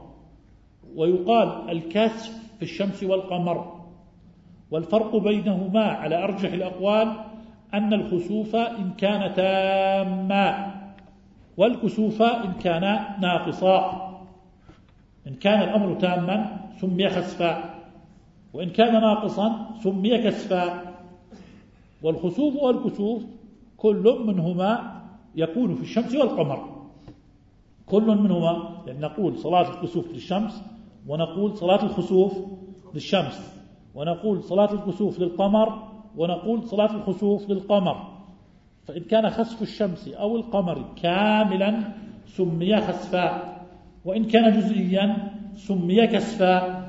ويقال الكسف في الشمس والقمر. والفرق بينهما على أرجح الأقوال أن الخسوف إن كان تاما والكسوف إن كان ناقصا. إن كان الأمر تاما سمي خسفا، وإن كان ناقصا سمي كسفا. والخسوف والكسوف كل منهما يكون في الشمس والقمر، كل منهما، يعني نقول صلاة الكسوف للشمس ونقول صلاة الخسوف للشمس، ونقول صلاة الكسوف للقمر ونقول صلاة الخسوف للقمر. فإن كان خسف الشمس أو القمر كاملا سمي خسفا، وإن كان جزئيا سمي كسفا.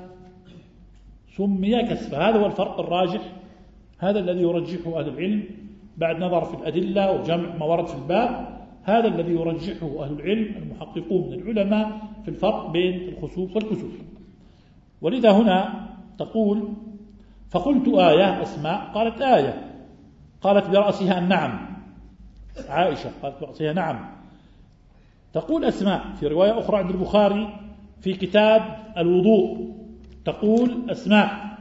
سمي كسفا. هذا هو الفرق الراجح، هذا الذي يرجحه أهل العلم بعد نظر في الأدلة وجمع ما ورد في الباب. هذا الذي يرجحه أهل العلم المحققون من العلماء في الفرق بين الخسوف والكسوف. ولذا هنا تقول فقلت آية أسماء، قالت آية، قالت برأسها نعم. عائشة قالت برأسها نعم. تقول أسماء في رواية أخرى عند البخاري في كتاب الوضوء، تقول أسماء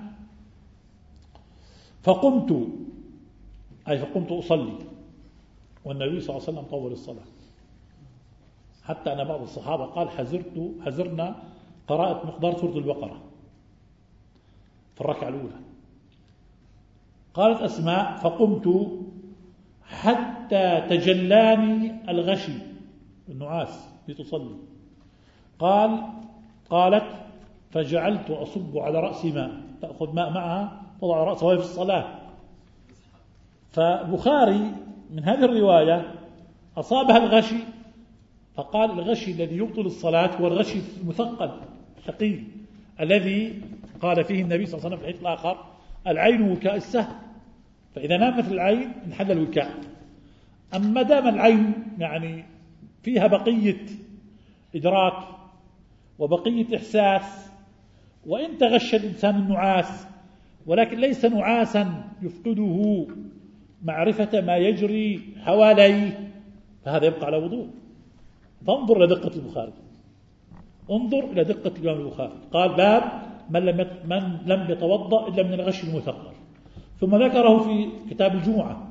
فقمت أصلي والنبي صلى الله عليه وسلم طول الصلاة، حتى أن بعض الصحابة قال حزرنا قراءة مقدار سورة البقرة في الركعة الأولى. قالت أسماء فقمت حتى تجلاني الغشي، النعاس لتصلي. قالت فجعلت أصب على رأسي ماء، تأخذ ماء معها تضع رأسها في الصلاة. فبخاري من هذه الرواية أصابها الغشي، فقال الغشي الذي يبطل الصلاة هو الغشي المثقل الثقيل الذي قال فيه النبي صلى الله عليه وسلم في الحديث الآخر العين وكاء السهم، فإذا نامت العين انحل الوكاء. أما دام العين يعني فيها بقية إدراك وبقية إحساس، وإن تغشى الإنسان النعاس ولكن ليس نعاسا يفقده معرفة ما يجري حواليه، فهذا يبقى على وضوء. فانظر إلى دقة البخاري، انظر إلى دقة الإمام البخاري. قال باب من لم يتوضأ إلا من الغش المثقل، ثم ذكره في كتاب الجمعة،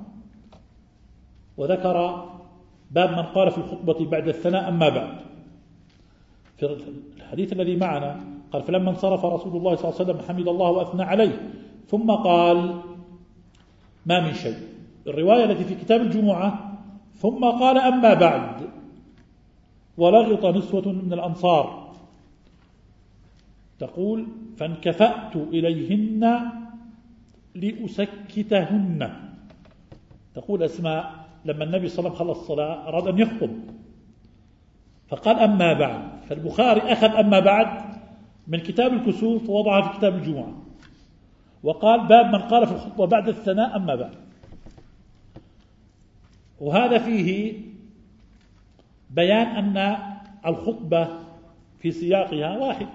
وذكر باب من قال في الخطبة بعد الثناء أما بعد. في الحديث الذي معنا قال فلما انصرف رسول الله صلى الله عليه وسلم حمد الله وأثنى عليه ثم قال ما من شيء. الرواية التي في كتاب الجمعة ثم قال أما بعد ولغط نسوة من الأنصار، تقول فانكفأت إليهن لأسكتهن. تقول أسماء لما النبي صلى الله عليه وسلم خلص الصلاة أراد أن يخطب فقال أما بعد، فالبخاري أخذ أما بعد من كتاب الكسوف ووضعها في كتاب الجمعة، وقال باب من قال في الخطبة بعد الثناء أما بعد. وهذا فيه بيان أن الخطبة في سياقها واحد،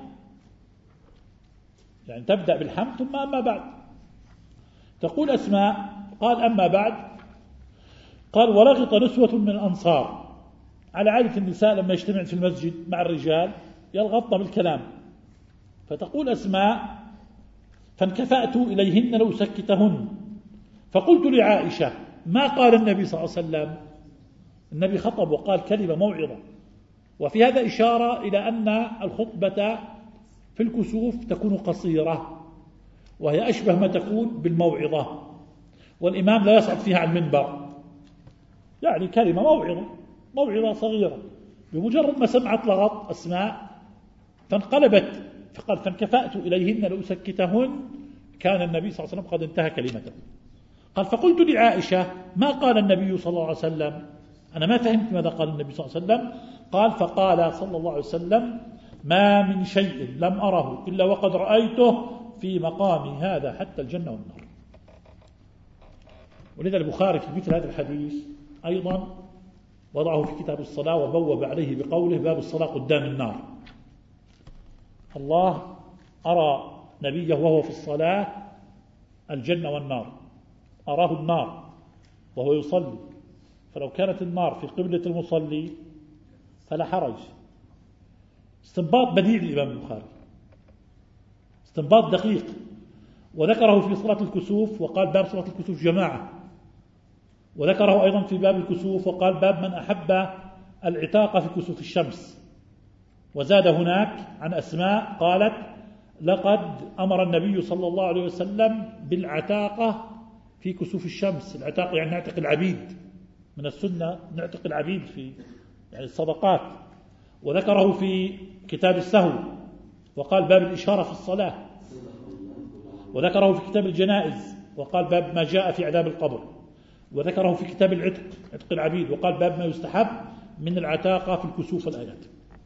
يعني تبدأ بالحمد ثم أما بعد. تقول أسماء قال أما بعد، قال ولغط نسوة من الأنصار، على عادة النساء لما يجتمع في المسجد مع الرجال يلغطن بالكلام. فتقول أسماء فانكفأت إليهن لأسكتهن، فقلت لعائشة ما قال النبي صلى الله عليه وسلم؟ النبي خطب وقال كلمة موعظة، وفي هذا إشارة إلى أن الخطبة في الكسوف تكون قصيرة، وهي أشبه ما تكون بالموعظة، والإمام لا يصعد فيها على المنبر، يعني كلمة موعظة صغيرة. بمجرد ما سمعت لغط أسماء فانقلبت فقال فانكفأت إليهن لأسكتهن، كان النبي صلى الله عليه وسلم قد انتهى كلمته. قال فقلت لعائشة ما قال النبي صلى الله عليه وسلم؟ أنا ما فهمت ماذا قال النبي صلى الله عليه وسلم. قال فقال صلى الله عليه وسلم ما من شيء لم أره إلا وقد رأيته في مقامي هذا حتى الجنة والنار. ولذا البخاري في مثل هذا الحديث أيضا وضعه في كتاب الصلاة وبوب عليه بقوله باب الصلاة قدام النار. الله أرى نبيه وهو في الصلاة الجنة والنار، أراه النار وهو يصلي، فلو كانت النار في قبلة المصلي فلا حرج. استنباط بديع للإمام البخاري، استنباط دقيق. وذكره في صلاة الكسوف وقال باب صلاة الكسوف جماعة، وذكره أيضا في باب الكسوف وقال باب من أحب العتاق في كسوف الشمس. وزاد هناك عن أسماء قالت لقد أمر النبي صلى الله عليه وسلم بالعتاقة في كسوف الشمس. العتاق يعني نعتق العبيد، من السنة نعتق العبيد في يعني الصدقات. وذكره في كتاب السهو وقال باب الإشارة في الصلاة. وذكره في كتاب الجنائز وقال باب ما جاء في عذاب القبر. وذكره في كتاب العتق، عتق العبيد، وقال باب ما يستحب من العتاقة في الكسوف الآيات.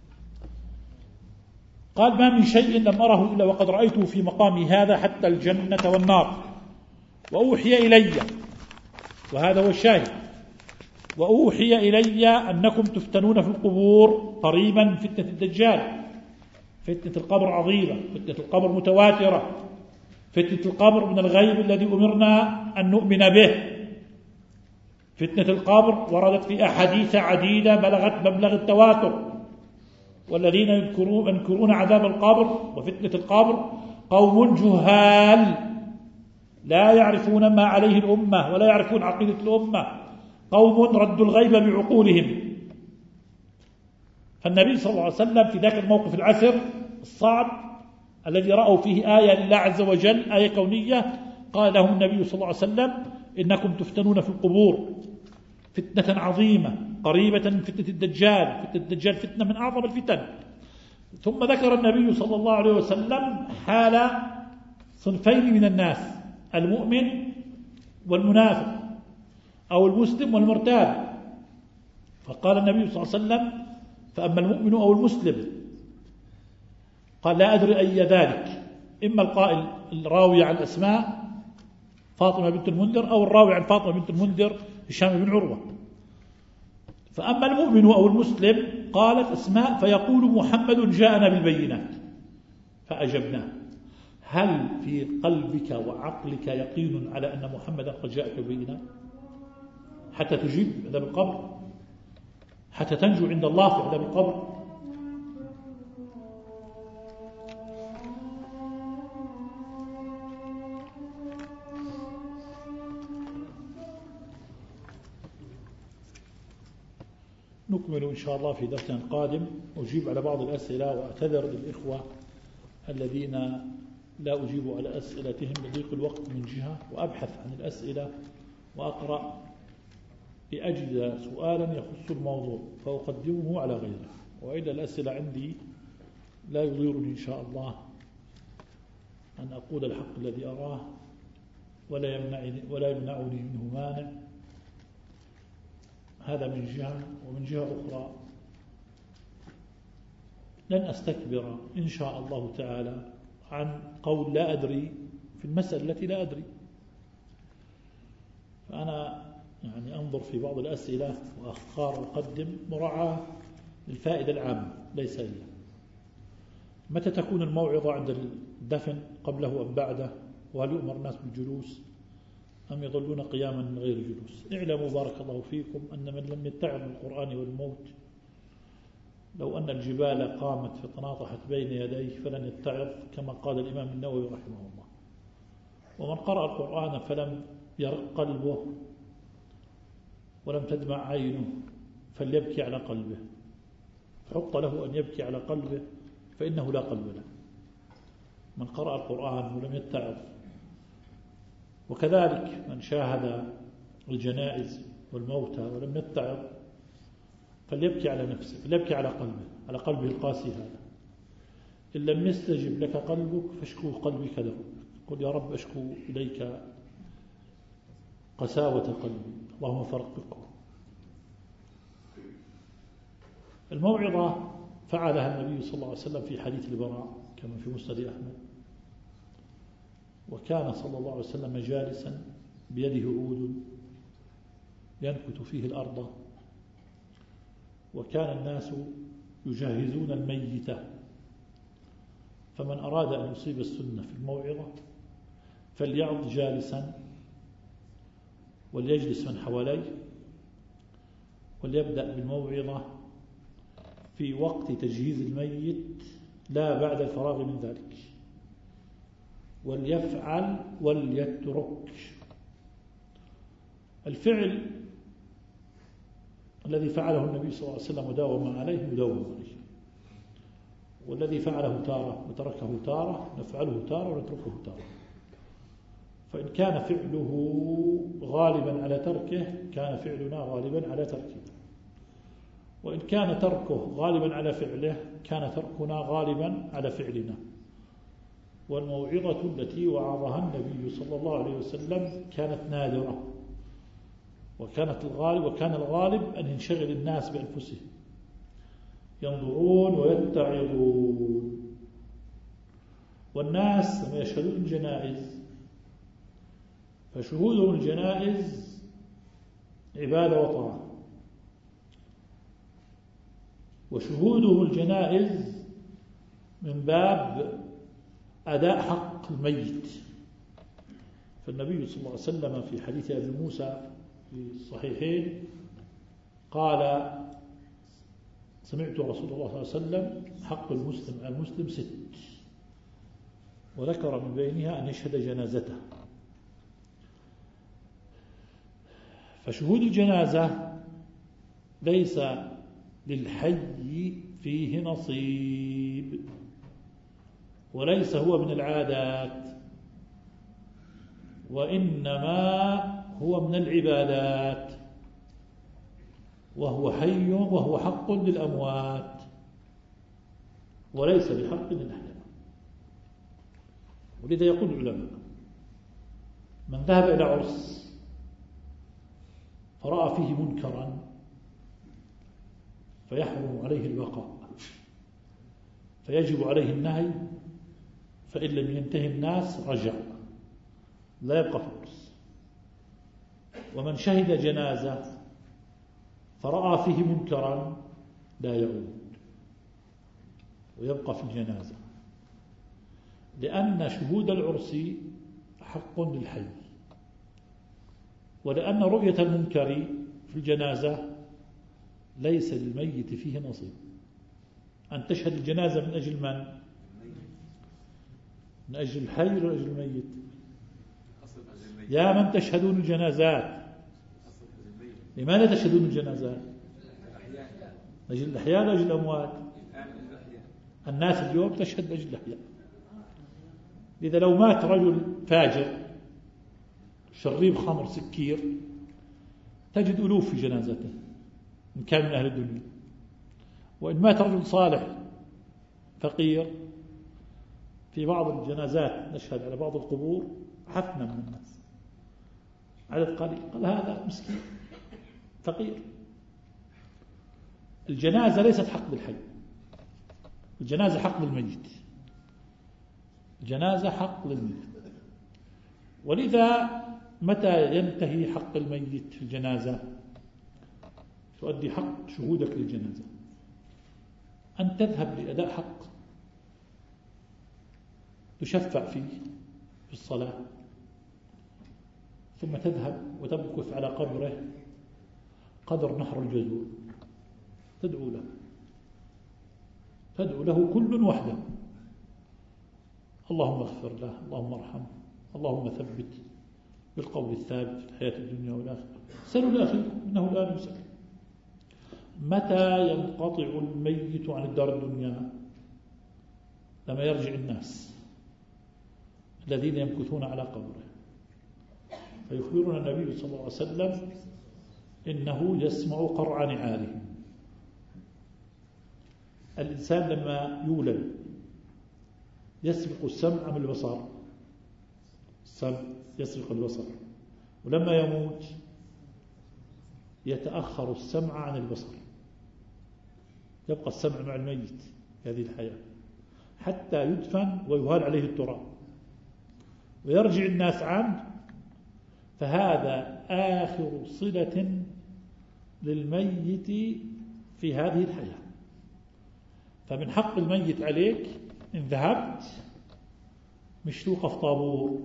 قال ما من شيء لم أره إلا وقد رأيته في مقامي هذا حتى الجنة والنار. وأوحي إلي، وهذا هو الشاهد، وأوحي إلي أنكم تفتنون في القبور قريبا فتنة الدجال. فتنة القبر عظيمة، فتنة القبر متواترة، فتنة القبر من الغيب الذي أمرنا أن نؤمن به. فتنة القبر وردت في أحاديث عديدة بلغت مبلغ التواتر. والذين ينكرون عذاب القبر وفتنة القبر قوم جهال لا يعرفون ما عليه الأمة ولا يعرفون عقيدة الأمة، قوم ردوا الغيب بعقولهم. فالنبي صلى الله عليه وسلم في ذاك الموقف العسر الصعب الذي رأوا فيه آية لله عز وجل، آية كونية، قال لهم النبي صلى الله عليه وسلم إنكم تفتنون في القبور فتنة عظيمة قريبة من فتنة الدجال. فتنة الدجال فتنة من أعظم الفتن. ثم ذكر النبي صلى الله عليه وسلم حال صنفين من الناس، المؤمن والمنافق، أو المسلم والمرتاب. فقال النبي صلى الله عليه وسلم فأما المؤمن أو المسلم قال لا أدري أي ذلك، إما القائل الراوي عن أسماء فاطمة بنت المنذر أو الراوي عن فاطمة بنت المنذر هشام بن عروة. فأما المؤمن أو المسلم قالت أسماء فيقول محمد جاءنا بالبينات فأجبناه. هل في قلبك وعقلك يقين على أن محمدا قد جاءك بالبينات حتى تجيب عذاب القبر، حتى تنجو عند الله في عذاب القبر؟ نكمل إن شاء الله في درسنا القادم. أجيب على بعض الأسئلة وأعتذر للإخوة الذين لا أجيب على أسئلتهم لضيق الوقت من جهة، وأبحث عن الأسئلة وأقرأ لأجد سؤالا يخص الموضوع فأقدمه على غيره، وإلا الأسئلة عندي لا يضيرني إن شاء الله أن أقول الحق الذي أراه ولا يمنعني منه مانع. هذا من جهة. ومن جهة أخرى لن أستكبر إن شاء الله تعالى عن قول لا أدري في المسألة التي لا أدري. فأنا يعني أنظر في بعض الأسئلة وأختار وأقدم مراعاة للفائدة العامة ليس إلا. متى تكون الموعظة عند الدفن، قبله أم بعده؟ وهل يؤمر الناس بالجلوس أم يظلون قياما من غير جلوس؟ اعلموا بارك الله فيكم أن من لم يتعظ بالقرآن والموت لو أن الجبال قامت فتناطحت بين يديه فلن يتعظ، كما قال الإمام النووي رحمه الله. ومن قرأ القرآن فلم يرق قلبه ولم تدمع عينه فليبكي على قلبه، حق له أن يبكي على قلبه فإنه لا قلب له. من قرأ القرآن ولم يتعظ، وكذلك من شاهد الجنائز والموتى ولم يتعظ فليبكي على نفسه، فليبكي على قلبه، على قلبه القاسي هذا. إن لم يستجب لك قلبك فاشكو قلبك له. قل يا رب أشكو إليك قساوة قلبي، اللهم فرقه. الموعظة فعلها النبي صلى الله عليه وسلم في حديث البراء كما في مسند أحمد. وكان صلى الله عليه وسلم جالسا بيده عود ينكت فيه الأرض، وكان الناس يجهزون الميت، فمن أراد أن يصيب السنة في الموعظة فليعض جالسا وليجلس من حواليه، وليبدأ بالموعظة في وقت تجهيز الميت لا بعد الفراغ من ذلك، وليفعل وليترك. الفعل الذي فعله النبي صلى الله عليه وسلم وداوم عليه يداوم عليه، والذي فعله تارة وتركه تارة نفعله تارة ونتركه تارة. فإن كان فعله غالبا على تركه كان فعلنا غالبا على تركه، وإن كان تركه غالبا على فعله كان تركنا غالبا على فعلنا. والموعظة التي وعظها النبي صلى الله عليه وسلم كانت نادرة، وكان الغالب أن ينشغل الناس بأنفسهم ينظرون ويتعظون. والناس لما يشهدون الجنائز فشهودهم الجنائز عبادة وطاعة، وشهودهم الجنائز من باب أداء حق الميت. فالنبي صلى الله عليه وسلم في حديث أبي موسى في الصحيحين قال: سمعت رسول الله صلى الله عليه وسلم حق المسلم على المسلم 6، وذكر من بينها أن يشهد جنازته. فشهود الجنازة ليس للحي فيه نصيب، وليس هو من العادات، وإنما هو من العبادات، وهو حي وهو حق للأموات وليس بحق للأحياء. ولذا يقول العلماء: من ذهب إلى عرس فرأى فيه منكرا فيحرم عليه البقاء، فيجب عليه النهي، فإن لم ينتهي الناس رجع، لا يبقى في العرس. ومن شهد جنازة فرأى فيه منكرا لا يعود ويبقى في الجنازة، لأن شهود العرس حق للحي، ولأن رؤية المنكر في الجنازة ليس للميت فيه نصيب. أن تشهد الجنازة من أجل من؟ من أجل الحي ولا من أجل الميت؟ يا من تشهدون الجنازات، لماذا تشهدون الجنازات؟ أجل الأحياء ولا أجل الأموات؟ الناس اليوم تشهد أجل الأحياء. إذا لو مات رجل فاجر شريب خمر سكير تجد ألوف في جنازته إن كان من أهل الدنيا، وإن مات رجل صالح فقير في بعض الجنازات نشهد على بعض القبور حفنة من الناس، عدد قليل، قال هذا مسكين فقير. الجنازة ليست حق للحي، الجنازة حق للميت، الجنازة حق للميت. ولذا متى ينتهي حق الميت في الجنازة؟ تؤدي حق شهودك للجنازة، أن تذهب لأداء حق تشفع فيه في الصلاة، ثم تذهب وتمكث على قبره قدر نحر الجزور، تدعو له كل وحده: اللهم اغفر له، اللهم ارحمه، اللهم ثبت بالقول الثابت في الحياة الدنيا والآخرة، سلوا لأخيكم إنه الآن يسأل. متى ينقطع الميت عن الدار الدنيا؟ لما يرجع الناس الذين يمكثون على قبره، فيخبرنا النبي صلى الله عليه وسلم إنه يسمع قرع نعالهم. الإنسان لما يولد يسبق السمع من البصر، السمع يسبق البصر، ولما يموت يتأخر السمع عن البصر، يبقى السمع مع الميت في هذه الحياة حتى يدفن ويهال عليه التراب ويرجع الناس عنه، فهذا آخر صلة للميت في هذه الحياة. فمن حق الميت عليك إن ذهبت مش توقف طابور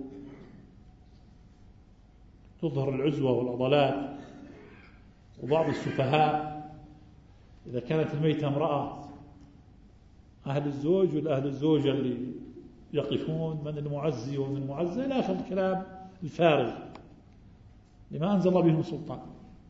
تظهر العزوة والعضلات، وبعض السفهاء إذا كانت الميتة امرأة أهل الزوج والأهل الزوجة اللي يقفون من المعزي ومن المعزى إلى آخر الكلام الفارغ لما أنزل الله بهم سلطان.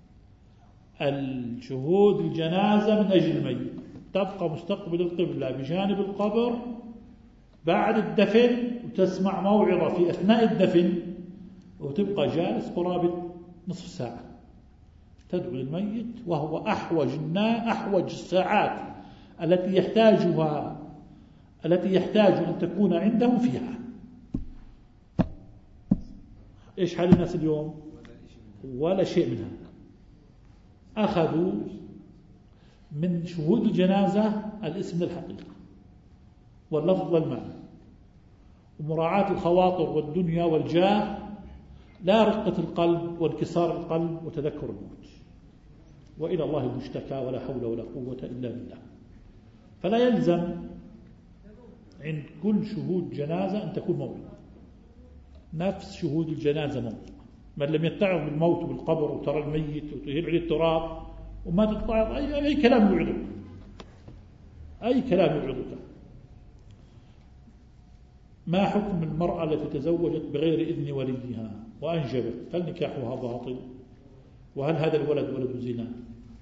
الشهود الجنازة من أجل الميت، تبقى مستقبل القبلة بجانب القبر بعد الدفن، وتسمع موعظة في أثناء الدفن، وتبقى جالس قرابة نصف ساعة تدعو للميت، وهو أحوج الساعات التي يحتاج أن تكون عنده فيها. إيش حال الناس اليوم؟ ولا شيء منها. أخذوا من شهود الجنازة الاسم الحقيقة واللفظ والمعنى، ومراعاة الخواطر والدنيا والجاه، لا رقة القلب وانكسار القلب وتذكر الموت، وإلى الله المشتكى ولا حول ولا قوة إلا بالله. فلا يلزم عند كل شهود جنازة أن تكون موعظة، نفس شهود الجنازة موعظة. من لم يتعظ بالموت وبالقبر وترى الميت وتهيل عليه التراب وما تتعظ أي كلام يوعظك، أي كلام يوعظك. ما حكم المرأة التي تزوجت بغير إذن وليها وأنجبت، هل نكاحها باطل؟ وهل هذا الولد ولد زنا؟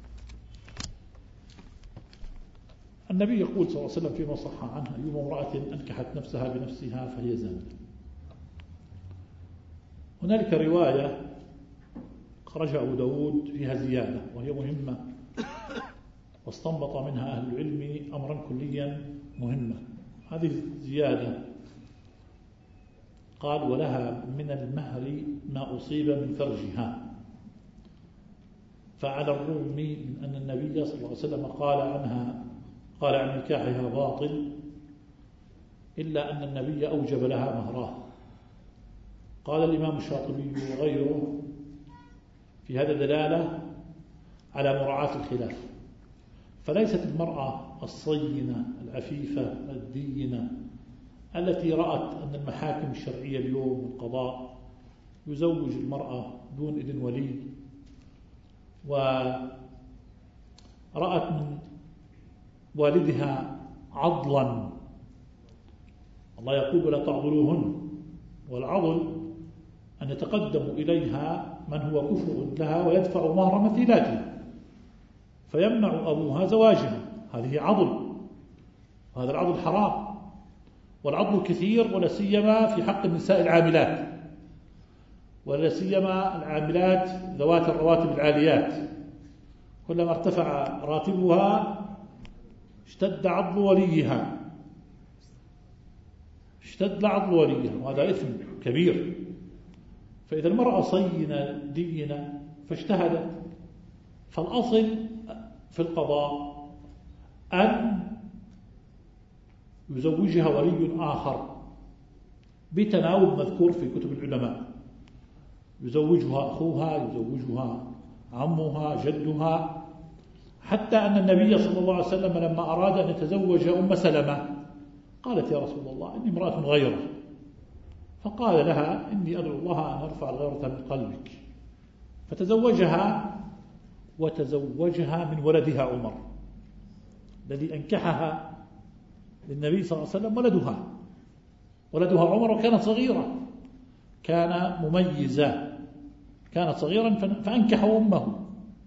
النبي يقول صلى الله عليه وسلم فيما صح عنها: أيما امرأة أنكحت نفسها بنفسها فهي زانية. هنالك رواية خرجها أبو داود فيها زيادة وهي مهمة، واستنبط منها أهل العلم أمرا كليا مهمة. هذه الزيادة قال: ولها من المهر ما أصيب من فرجها. فعلى الرغم من أن النبي صلى الله عليه وسلم قال عن نكاحها باطل، إلا أن النبي أوجب لها مهرها. قال الإمام الشاطبي وغيره: في هذا دلالة على مراعاة الخلاف، فليست المرأة الصينة العفيفة الدينة التي رأت أن المحاكم الشرعية اليوم والقضاء يزوج المرأة دون إذن ولي، ورأت من والدها عضلا. الله يقول: ولا تعضلوهن، والعضل أن يتقدم إليها من هو كفء لها ويدفع مهر مثيلاتها، فيمنع أبوها زواجها. هذه عضل، وهذا العضل حرام، والعضل كثير، ولا سيما في حق النساء العاملات، ولا سيما العاملات ذوات الرواتب العاليات. كلما ارتفع راتبها اشتد عضل وليها، وهذا إثم كبير. فإذا المرأة صينة دينة فاجتهدت، فالأصل في القضاء أن يزوجها ولي آخر بتناوب مذكور في كتب العلماء، يزوجها أخوها، يزوجها عمها، جدها، حتى أن النبي صلى الله عليه وسلم لما أراد أن يتزوج أم سلمة قالت: يا رسول الله إني امرأة غيرة، فقال لها: إني أدعو الله أن يرفع الغيرة من قلبك، فتزوجها، وتزوجها من ولدها عمر الذي أنكحها للنبي صلى الله عليه وسلم. ولدها عمر، وكانت صغيرة، كان مميزة، كانت صغيرا، فأنكح أمه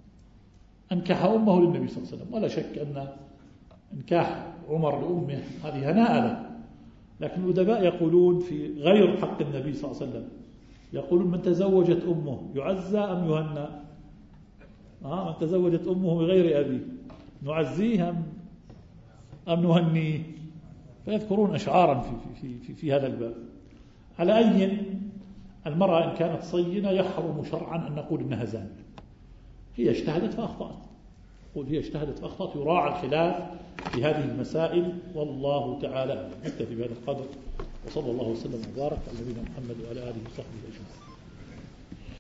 للنبي صلى الله عليه وسلم. ولا شك أن انكاح عمر لأمه هذه هناء له، لكن الأدباء يقولون في غير حق النبي صلى الله عليه وسلم، يقولون: من تزوجت أمه يعزى أم يهنى؟ من تزوجت أمه بغير أبيه نعزيه أم نهنيه؟ فيذكرون أشعارا في هذا الباب. على أي المرأة إن كانت صينة يحرم شرعا أن نقول إنها زانية، هي اجتهدت فأخطأت، قل هي اجتهدت فأخطأت، يراعى الخلاف في هذه المسائل، والله تعالى نكتفي بهذا القدر، وصلى الله وسلم وبارك على نبينا محمد وعلى آله وصحبه أجمعين.